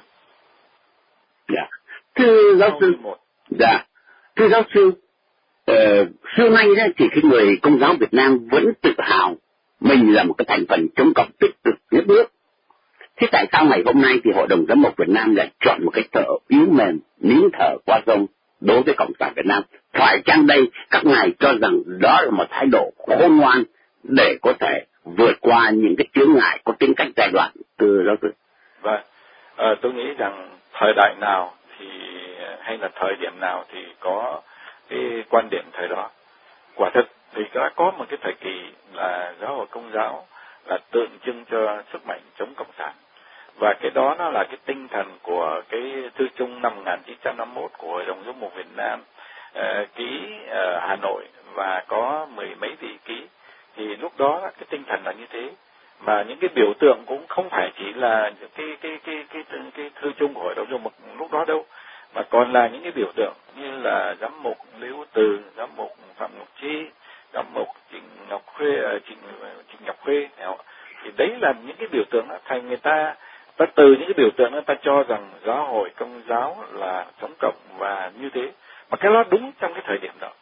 Dạ. Thưa giáo sư, dạ. Thưa giáo sư, xưa nay đó thì cái người Công giáo Việt Nam vẫn tự hào mình là một cái thành phần chống cộng tích cực nhất nước. Thế tại sao ngày hôm nay thì Hội đồng Giám mục Việt Nam lại chọn một cái thở yếu mềm, nín thở qua sông đối với Cộng sản Việt Nam? Phải chăng đây các ngài cho rằng đó là một thái độ khôn ngoan để có thể vượt qua những cái chướng ngại có tính cách giai đoạn, từ giáo sư? Vâng, tôi nghĩ rằng thời đại nào thì hay là thời điểm nào thì có cái quan điểm thời đó. Quả thực thì đã có một cái thời kỳ là giáo hội Công giáo là tượng trưng cho sức mạnh chống cộng sản, và cái đó nó là cái tinh thần của cái thư chung năm 1951 của Hội đồng Giám mục Việt Nam ký ở Hà Nội, và có mười mấy vị ký. Thì lúc đó cái tinh thần là như thế, mà những cái biểu tượng cũng không phải chỉ là cái thư chung của Hội đồng Giám mục lúc đó đâu, mà còn là những cái biểu tượng như là giám mục Liễu Từ, giám mục Phạm Ngọc Chi, giám mục Trịnh Ngọc Khuê, thì đấy là những cái biểu tượng đó. Thành người ta từ những cái biểu tượng người ta cho rằng giáo hội Công giáo là chống cộng và như thế, mà cái đó đúng trong cái thời điểm đó,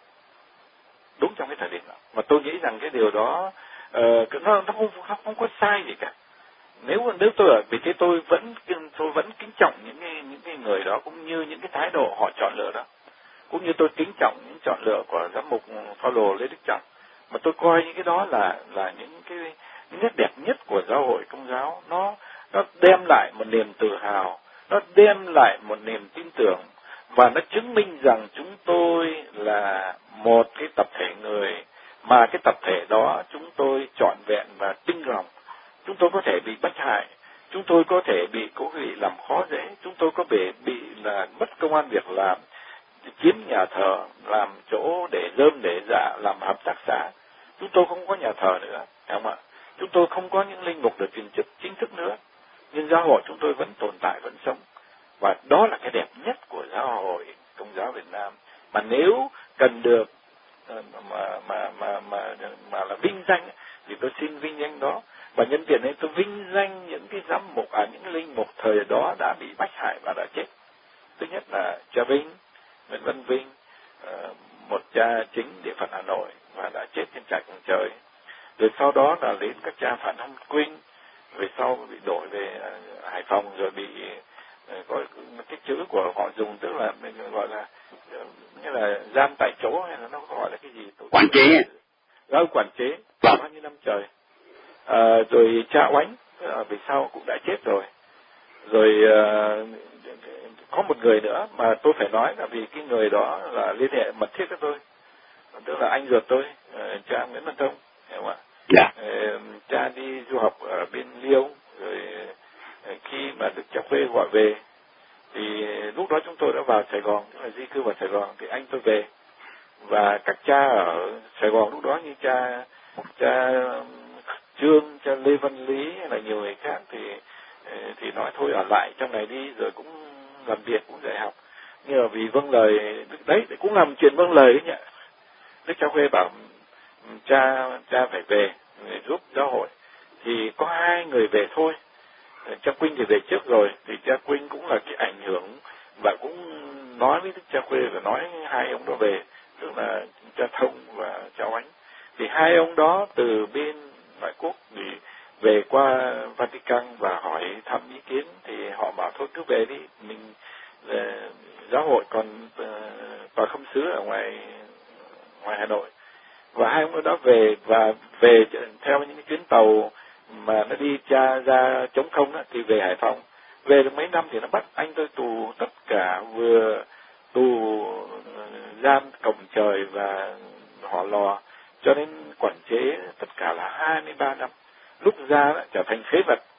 mà tôi nghĩ rằng cái điều đó nó không có sai gì cả. Nếu tôi ở vị thế tôi vẫn kính trọng những cái người đó, cũng như những cái thái độ họ chọn lựa đó, cũng như tôi kính trọng những chọn lựa của giám mục Phaolô Lê Đức Trọng, mà tôi coi những cái đó là những cái nét đẹp nhất của giáo hội Công giáo. Nó đem lại một niềm tự hào, nó đem lại một niềm tin tưởng, và nó chứng minh rằng chúng tôi là một cái tập thể người, mà cái tập thể đó chúng tôi trọn vẹn và tinh lòng. Chúng tôi có thể bị bất hại, chúng tôi có thể bị làm khó dễ, chúng tôi có thể bị là mất công ăn việc làm, chiếm nhà thờ, làm chỗ để rơm để dạ, làm hợp tác xã. Chúng tôi không có nhà thờ nữa, phải không ạ? Chúng tôi không có những linh mục được truyền chức chính thức nữa, nhưng giáo hội chúng tôi vẫn tồn tại, vẫn sống. Và đó là cái đẹp nhất của giáo hội Công giáo Việt Nam. Mà nếu cần được mà là vinh danh thì tôi xin vinh danh đó. Và nhân tiện ấy tôi vinh danh những cái giám mục, những linh mục thời đó đã bị bách hại và đã chết. Thứ nhất là cha Vinh, Nguyễn Văn Vinh, một cha chính địa phận Hà Nội và đã chết trên trại Cùng Trời. Rồi sau đó là đến các cha Phạm Hồng Quynh, rồi sau bị đổi về Hải Phòng, rồi bị có cái chữ của họ dùng, tức là mình gọi là như là giam tại chỗ, hay là nó gọi là cái gì? Quản chế. Quản chế bao nhiêu năm trời. Rồi cha Oánh về sau cũng đã chết rồi. Rồi có một người nữa mà tôi phải nói là vì cái người đó là liên hệ mật thiết với tôi, tức là anh ruột tôi, cha Nguyễn Văn Thông, hiểu không ạ? Dạ. Cha đi du học ở bên Liêu, rồi khi mà được cha Khuê gọi về thì lúc đó chúng tôi đã vào Sài Gòn, tức là di cư vào Sài Gòn, thì anh tôi về. Và các cha ở Sài Gòn lúc đó như cha Trương, cha Lê Văn Lý hay là nhiều người khác thì nói thôi ở lại trong này đi, rồi cũng làm việc, cũng dạy học. Nhưng mà vì vâng lời đấy cũng làm chuyện vâng lời đấy nhỉ. Đức cha Khuê bảo cha phải về giúp giáo hội, thì có 2 người về thôi. Cha Quynh thì về trước rồi, thì cha Quynh cũng là cái ảnh hưởng và cũng nói với Đức cha Khuê và nói 2 ông đó về, tức là cha Thông và cha Oánh. Thì 2 ông đó từ bên ngoại quốc thì về qua Vatican và hỏi thăm ý kiến, thì họ bảo thôi cứ về đi, mình giáo hội còn tòa khâm sứ ở ngoài Hà Nội. Và 2 ông đó về, và về theo những chuyến tàu mà nó đi ra chống không đó, thì về Hải Phòng. Về được mấy năm thì nó bắt anh tôi tù, tất cả vừa tù giam Cổng Trời và Hỏa Lò, cho nên quản chế tất cả là 23 năm. Lúc ra đó, trở thành phế vật.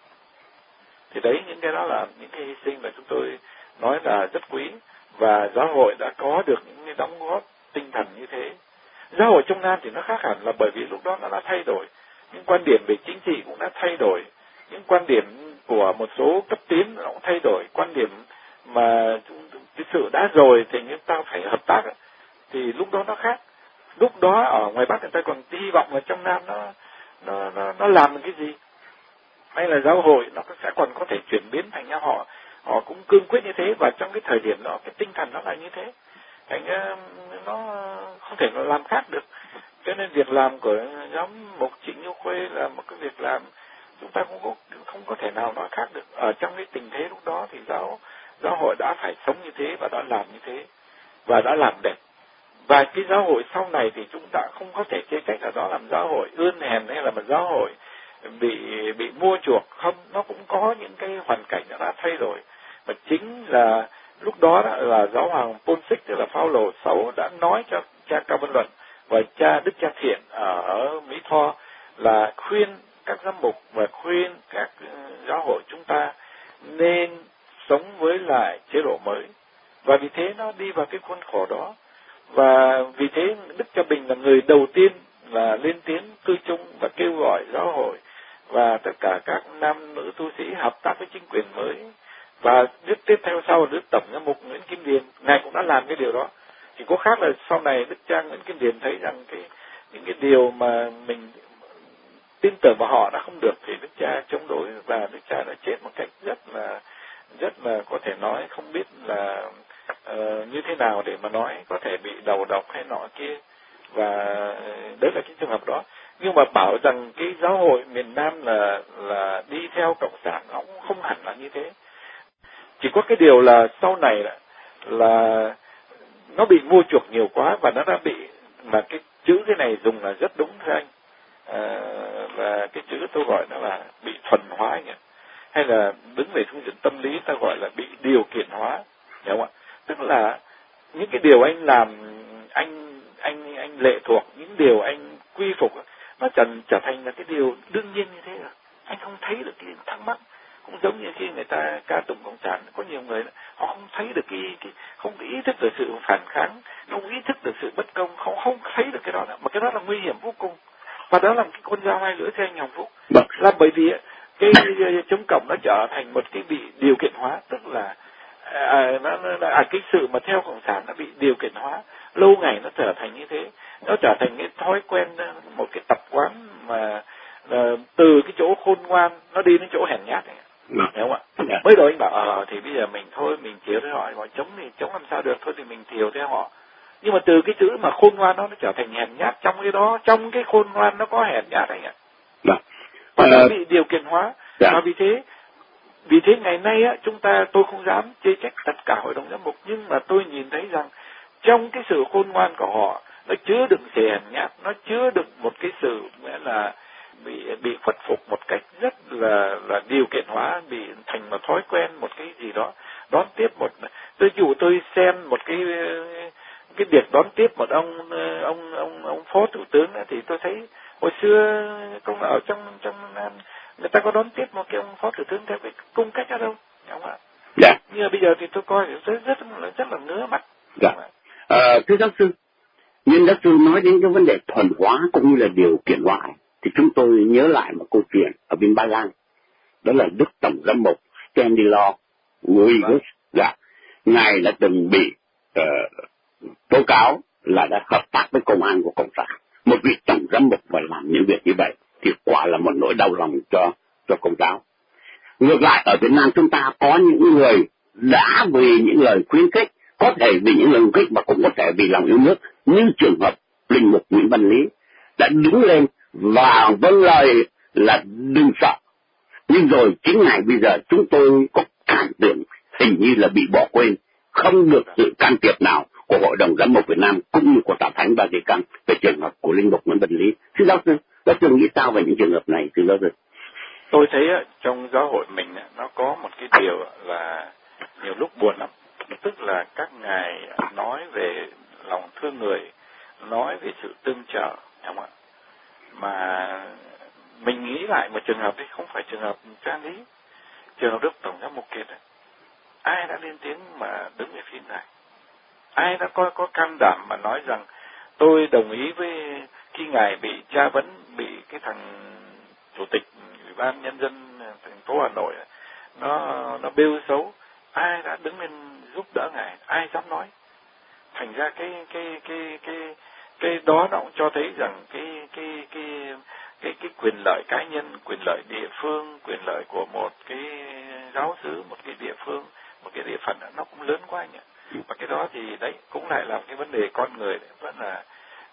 Thì đấy, những cái đó là những cái hy sinh mà chúng tôi nói là rất quý, và giáo hội đã có được những cái đóng góp tinh thần như thế. Giáo hội trong Nam thì nó khác hẳn là bởi vì lúc đó nó đã thay đổi, những quan điểm về chính trị cũng đã thay đổi, những quan điểm của một số cấp tiến nó cũng thay đổi, quan điểm mà cái sự đã rồi thì chúng ta phải hợp tác, thì lúc đó nó khác. Lúc đó ở ngoài Bắc người ta còn hy vọng là trong Nam nó làm được cái gì, hay là giáo hội nó sẽ còn có thể chuyển biến thành ra họ cũng cương quyết như thế, và trong cái thời điểm đó cái tinh thần nó là như thế, thành nó không thể nó làm khác được. Cho nên việc làm của giám mục Trịnh Như Khuê là một cái việc làm chúng ta không có thể nào nói khác được. Ở trong cái tình thế lúc đó thì giáo hội đã phải sống như thế và đã làm như thế và đã làm đẹp. Và cái giáo hội sau này thì chúng ta không có thể chê trách là đó làm giáo hội ươn hèn hay là một giáo hội bị mua chuộc, không, nó cũng có những cái hoàn cảnh nó đã thay đổi. Và chính là lúc đó là giáo hoàng Paul VI, tức là Phaolô 6 đã nói cho cha Cao Văn Luận và Đức cha Thiện ở Mỹ Tho là khuyên các giám mục và khuyên các giáo hội chúng ta nên sống với lại chế độ mới. Và vì thế nó đi vào cái khuôn khổ đó. Và vì thế Đức cha Bình là người đầu tiên là lên tiếng cư chung và kêu gọi giáo hội và tất cả các nam nữ tu sĩ hợp tác với chính quyền mới. Và Đức tiếp theo sau là Đức Tổng giám mục Nguyễn Kim Điền, ngài cũng đã làm cái điều đó. Chỉ có khác là sau này Đức cha Nguyễn Kim Điền thấy rằng những cái điều mà mình tin tưởng vào họ đã không được thì Đức cha chống đối, và Đức cha đã chết một cách rất là có thể nói không biết là như thế nào để mà nói, có thể bị đầu độc hay nọ kia, và đấy là cái trường hợp đó. Nhưng mà bảo rằng cái giáo hội miền Nam là đi theo cộng sản, nó cũng không hẳn là như thế. Chỉ có cái điều là sau này là nó bị mua chuộc nhiều quá, và nó đã bị, mà cái chữ cái này dùng là rất đúng thưa anh, và cái chữ tôi gọi nó là bị thuần hóa nhỉ, hay là đứng về phương diện tâm lý ta gọi là bị điều kiện hóa, hiểu không ạ? Tức là những cái điều anh làm, anh lệ thuộc, những điều anh quy phục, nó trở thành là cái điều đương nhiên như thế rồi. Anh không thấy được cái thắc mắc, Cũng giống như khi người ta ca tụng cộng sản, có nhiều người họ không thấy được không có ý thức được sự phản kháng, không ý thức được sự bất công, không thấy được cái đó nữa. Mà cái đó là nguy hiểm vô cùng, và đó là một cái con dao hai lưỡi thưa anh Hồng Phúc. Là bởi vì cái chống cộng nó trở thành một cái bị điều kiện hóa, tức là cái sự mà theo cộng sản nó bị điều kiện hóa, lâu ngày nó trở thành như thế, nó trở thành cái thói quen, một cái tập quán mà từ cái chỗ khôn ngoan nó đi đến chỗ hèn nhát này, hiểu không ạ? Mới rồi anh bảo thì bây giờ mình thôi, mình chiều theo họ chống thì chống làm sao được, thôi thì mình chiều theo họ. Nhưng mà từ cái chữ mà khôn ngoan nó trở thành hèn nhát, trong cái khôn ngoan nó có hèn nhát anh ạ. Và nó bị điều kiện hóa. Và vì thế ngày nay á, tôi không dám chê trách tất cả hội đồng giám mục, nhưng mà tôi nhìn thấy rằng trong cái sự khôn ngoan của họ, nó chứa đựng sự hèn nhát, nó chứa đựng một cái sự nghĩa là bị khuất phục một cách rất là điều kiện hóa, bị thành một thói quen, một cái gì đó đón tiếp tôi xem một cái việc đón tiếp một ông phó thủ tướng ấy, thì tôi thấy hồi xưa cũng ở trong Nam người ta có đón tiếp một cái ông phó thủ tướng theo cái cung cách đó đâu, đúng không ạ? Dạ. Nhưng mà bây giờ thì tôi coi rất là ngứa mắt. Dạ. Thưa giáo sư, nhưng giáo sư nói đến cái vấn đề thuần hóa cũng như là điều kiện hóa, thì chúng tôi nhớ lại một câu chuyện ở bên Ba Lan, đó là Đức Tổng giám mục Stanislaw Grodzius. Dạ. Ngài đã từng bị tố cáo là đã hợp tác với công an của cộng sản. Một vị tổng giám mục mà làm những việc như vậy thì quả là một nỗi đau lòng cho Công giáo. Ngược lại ở Việt Nam chúng ta có những người đã vì những lời khuyến khích, có thể vì những lời khuyến khích mà cũng có thể vì lòng yêu nước, như trường hợp linh mục Nguyễn Văn Lý đã đứng lên và vâng lời là đừng sợ. Nhưng rồi chính ngày bây giờ chúng tôi có cảm tưởng hình như là bị bỏ quên, không được sự can thiệp nào của Hội đồng Giám mục Việt Nam cũng như của Tòa Thánh Vatican về trường hợp của linh mục Nguyễn Văn Lý. Thưa giáo sư nghĩ sao về những trường hợp này, thưa giáo sư? Tôi thấy trong giáo hội mình nó có một cái điều là nhiều lúc buồn lắm, tức là các ngài nói về lòng thương người, nói về sự tương trợ, đúng không ạ? Mà mình nghĩ lại một trường hợp ấy, không phải trường hợp Cha Lý, trường hợp Đức Tổng giám mục Kiệt, ai đã lên tiếng mà đứng về phía ngài? Ai đã có can đảm mà nói rằng tôi đồng ý với khi ngài bị tra vấn, bị cái thằng chủ tịch Ủy ban Nhân dân thành phố Hà Nội nó bêu xấu, ai đã đứng lên giúp đỡ ngài? Ai dám nói? Thành ra cái đó nó cũng cho thấy rằng cái quyền lợi cá nhân, quyền lợi địa phương, quyền lợi của một cái giáo xứ, một cái địa phương, một cái địa phận nó cũng lớn quá nhỉ. Và cái đó thì đấy cũng lại là cái vấn đề con người, vẫn là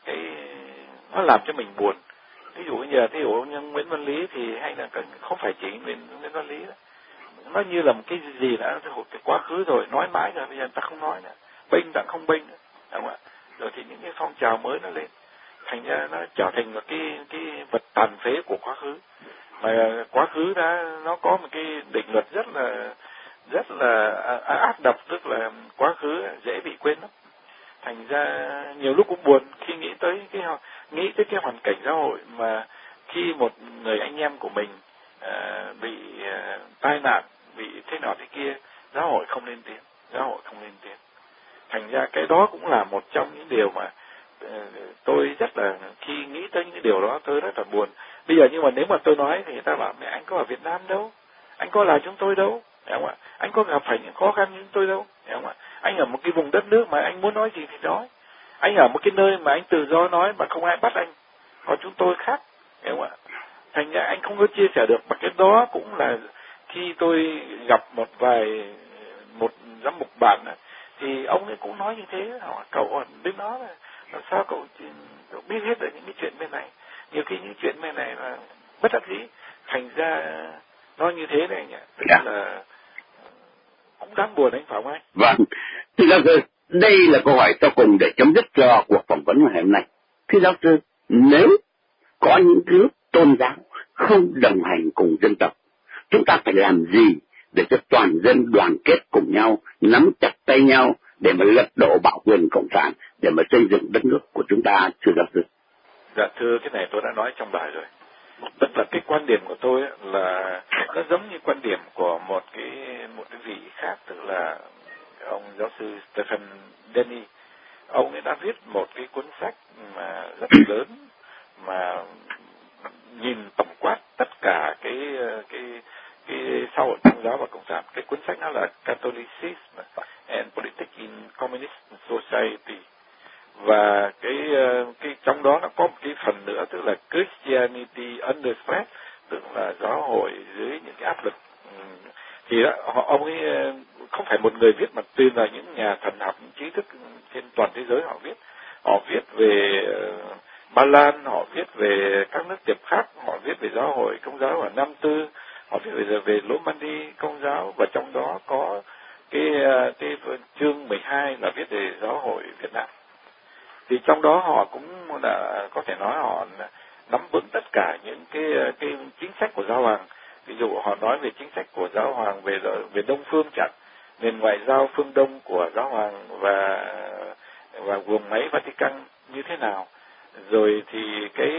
nó làm cho mình buồn. Ví dụ như Nguyễn Văn Lý thì hay là không phải chỉ Nguyễn Văn Lý đó. Nó như là một cái gì đã cái quá khứ rồi, nói mãi rồi, bây giờ ta không nói nữa, bênh ta không bênh nữa, đúng không ạ? Rồi thì những cái phong trào mới nó lên, thành ra nó trở thành một cái vật tàn phế của quá khứ. Mà quá khứ nó có một cái định luật rất là ác độc, tức là quá khứ dễ bị quên lắm. Thành ra nhiều lúc cũng buồn khi nghĩ tới cái hoàn cảnh giáo hội mà khi một người anh em của mình bị tai nạn, bị thế nào thế kia, giáo hội không lên tiếng. Thành ra cái đó cũng là một trong những điều mà tôi rất là, khi nghĩ tới những điều đó tôi rất là buồn. Bây giờ nhưng mà nếu mà tôi nói thì người ta bảo mẹ anh có ở Việt Nam đâu, anh có là chúng tôi đâu, hiểu không ạ? Anh có gặp phải những khó khăn như chúng tôi đâu, hiểu không ạ? Anh ở một cái vùng đất nước mà anh muốn nói gì thì nói, anh ở một cái nơi mà anh tự do nói mà không ai bắt anh, còn chúng tôi khác, hiểu không ạ? Thành ra anh không có chia sẻ được. Mà cái đó cũng là khi tôi gặp một giám mục bạn thì ông ấy cũng nói như thế, hỏi cậu bên đó là sao cậu biết hết được những cái chuyện bên này, nhiều khi những chuyện bên này là bất đắc dĩ, thành ra nó như thế này nhỉ, tức là cũng đáng buồn anh phải không anh? Vâng, thưa giáo sư, đây là câu hỏi sau cùng để chấm dứt cho cuộc phỏng vấn ngày hôm nay. Thưa giáo sư, nếu có những nước tôn giáo không đồng hành cùng dân tộc, chúng ta phải làm gì để cho toàn dân đoàn kết cùng nhau, nắm chặt tay nhau để mà lật đổ bạo quyền cộng sản, để mà xây dựng đất nước của chúng ta, thưa giáo sư? Dạ thưa, cái này tôi đã nói trong bài rồi. Tức là cái quan điểm của tôi là nó giống như quan điểm của cái xã hội công giáo và cộng sản. Cái cuốn sách nó là Catholicism and Politics in Communist Society, và cái trong đó nó có một cái phần nữa, tức là Christianity under stress, tức là giáo hội dưới những cái áp lực. Thì đó, ông ấy không phải một người viết, mà toàn là những nhà thần học, những trí thức trên toàn thế giới họ viết. Họ viết về Ba Lan, họ viết về các nước tiệp khác, họ viết về giáo hội công giáo ở Nam Tư, họ viết về Normandy công giáo, và trong đó có cái chương 12 là viết về giáo hội Việt Nam. Thì trong đó họ cũng đã có thể nói họ nắm vững tất cả những cái chính sách của giáo hoàng. Ví dụ họ nói về chính sách của giáo hoàng về Đông phương chẳng, nền ngoại giao phương Đông của giáo hoàng và guồng máy Vatican như thế nào, rồi thì cái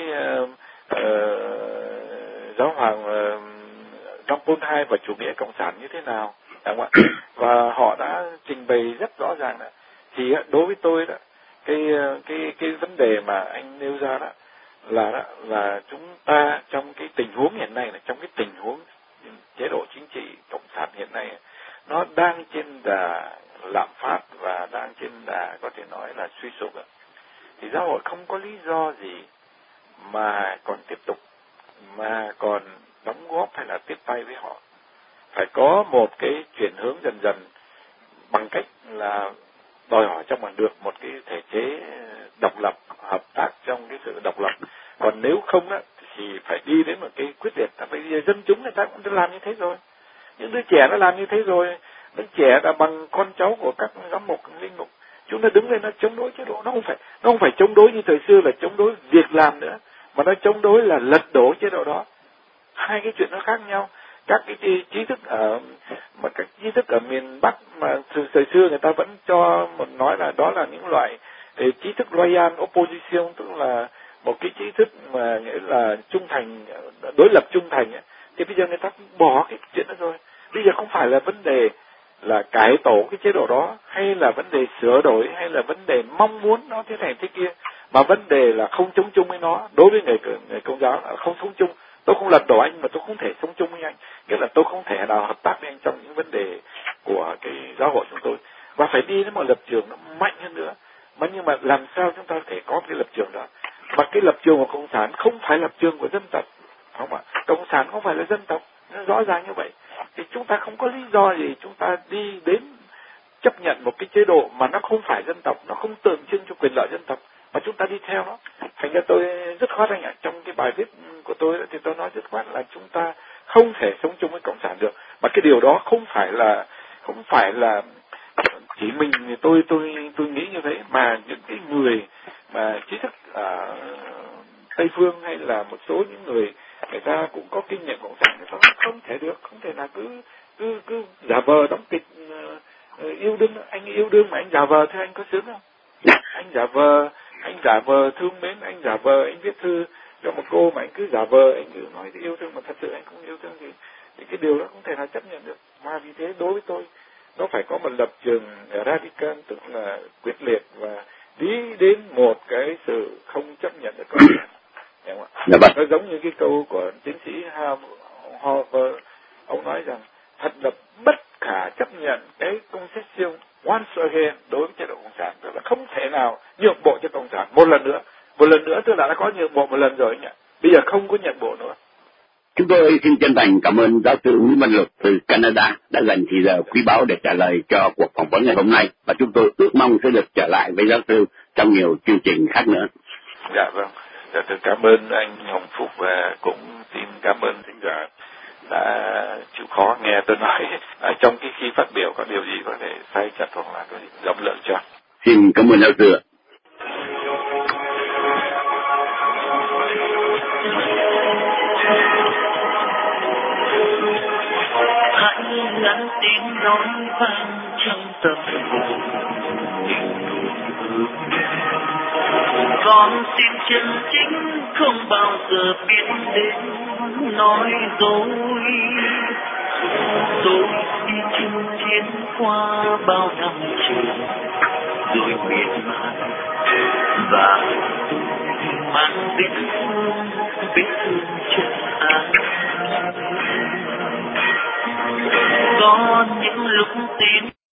giáo hoàng John Paul II và chủ nghĩa cộng sản như thế nào, đúng không ạ? Và họ đã trình bày rất rõ ràng đó. Thì đối với tôi đó, cái vấn đề mà anh nêu ra đó là chúng ta trong cái tình huống hiện nay này, trong cái tình huống chế độ chính trị cộng sản hiện nay, nó đang trên đà lạm phát và đang trên đà có thể nói là suy sụp. Thì giáo hội không có lý do gì mà còn tiếp tục, mà còn đóng góp hay là tiếp tay với họ. Phải có một cái chuyển hướng dần dần bằng cách là đòi hỏi trong bằng được một cái thể chế độc lập, hợp tác trong cái sự độc lập. Còn nếu không đó, thì phải đi đến một cái quyết liệt. Bây giờ dân chúng người ta cũng đã làm như thế rồi, những đứa trẻ nó làm như thế rồi. Đứa trẻ là bằng con cháu của các giám mục, linh mục, chúng ta đứng lên nó chống đối chế độ. Nó không phải chống đối như thời xưa là chống đối việc làm nữa, mà nó chống đối là lật đổ chế độ đó. Hai cái chuyện nó khác nhau. Các cái trí thức ở miền Bắc mà thời xưa người ta vẫn nói là đó là những loại trí thức loyal opposition, tức là một cái trí thức mà nghĩa là trung thành, đối lập trung thành ấy. Thì bây giờ người ta bỏ cái chuyện đó rồi. Bây giờ không phải là vấn đề là cải tổ cái chế độ đó, hay là vấn đề sửa đổi, hay là vấn đề mong muốn nó thế này thế kia, mà vấn đề là không chống chung với nó. Đối với người công giáo là không sống chung. Tôi không lật đổ anh, mà tôi không thể sống chung với anh, nghĩa là tôi không thể nào hợp tác với anh trong những vấn đề của cái giáo hội chúng tôi, và phải đi đến một lập trường nó mạnh hơn nữa. Nhưng mà làm sao chúng ta có thể có cái lập trường đó? Mà cái lập trường của cộng sản không phải lập trường của dân tộc, không ạ? Cộng sản không phải là dân tộc, nó rõ ràng như vậy. Thì chúng ta không có lý do gì chúng ta đi đến chấp nhận một cái chế độ mà nó không phải dân tộc, nó không tượng trưng cho quyền lợi dân tộc, mà chúng ta đi theo nó. Thành ra tôi dứt khoát anh ạ, trong cái bài viết của tôi thì tôi nói dứt khoát là chúng ta không thể sống chung với cộng sản được. Mà cái điều đó không phải là chỉ mình tôi nghĩ như thế, mà những cái người mà trí thức ở Tây phương hay là một số những người ta cũng có kinh nghiệm cộng sản, người ta không thể được, không thể nào cứ giả vờ đóng kịch yêu đương. Anh yêu đương mà anh giả vờ thế anh có sướng không? Anh giả vờ thương mến, anh giả vờ anh viết thư cho một cô mà anh cứ giả vờ, anh cứ nói yêu thương mà thật sự anh không yêu thương thì cái điều đó không thể nào chấp nhận được. Mà vì thế đối với tôi nó phải có một lập trường radical, tức là quyết liệt và đi đến một cái sự không chấp nhận được cộng sản. Nó giống như cái câu của tiến sĩ Harvard, ông nói rằng thật là bất khả chấp nhận cái concession once again đối với chế độ cộng sản, tức là không thể nào nhượng bộ cho cộng sản một lần nữa tức là đã có nhượng bộ một lần rồi anh ạ, bây giờ không có nhượng bộ nữa. Chúng tôi xin chân thành cảm ơn giáo sư Nguyễn Văn Lực từ Canada đã dành thời giờ quý báu để trả lời cho cuộc phỏng vấn ngày hôm nay, và chúng tôi ước mong sẽ được trở lại với giáo sư trong nhiều chương trình khác nữa. Dạ vâng, tôi cảm ơn anh Hồng Phúc và cũng xin cảm ơn thính giả đã chịu khó nghe tôi nói trong cái khi phát biểu có điều gì có thể sai chặt hoặc là có gì rộng lượng cho. Xin cảm ơn giáo sư. Hãy ngắn tiếng nói vang trong tâm hồn con tim chân chính không bao giờ biết đến nói dối. Tôi đi chinh chiến qua bao năm trường rồi miệt mài và mang vết thương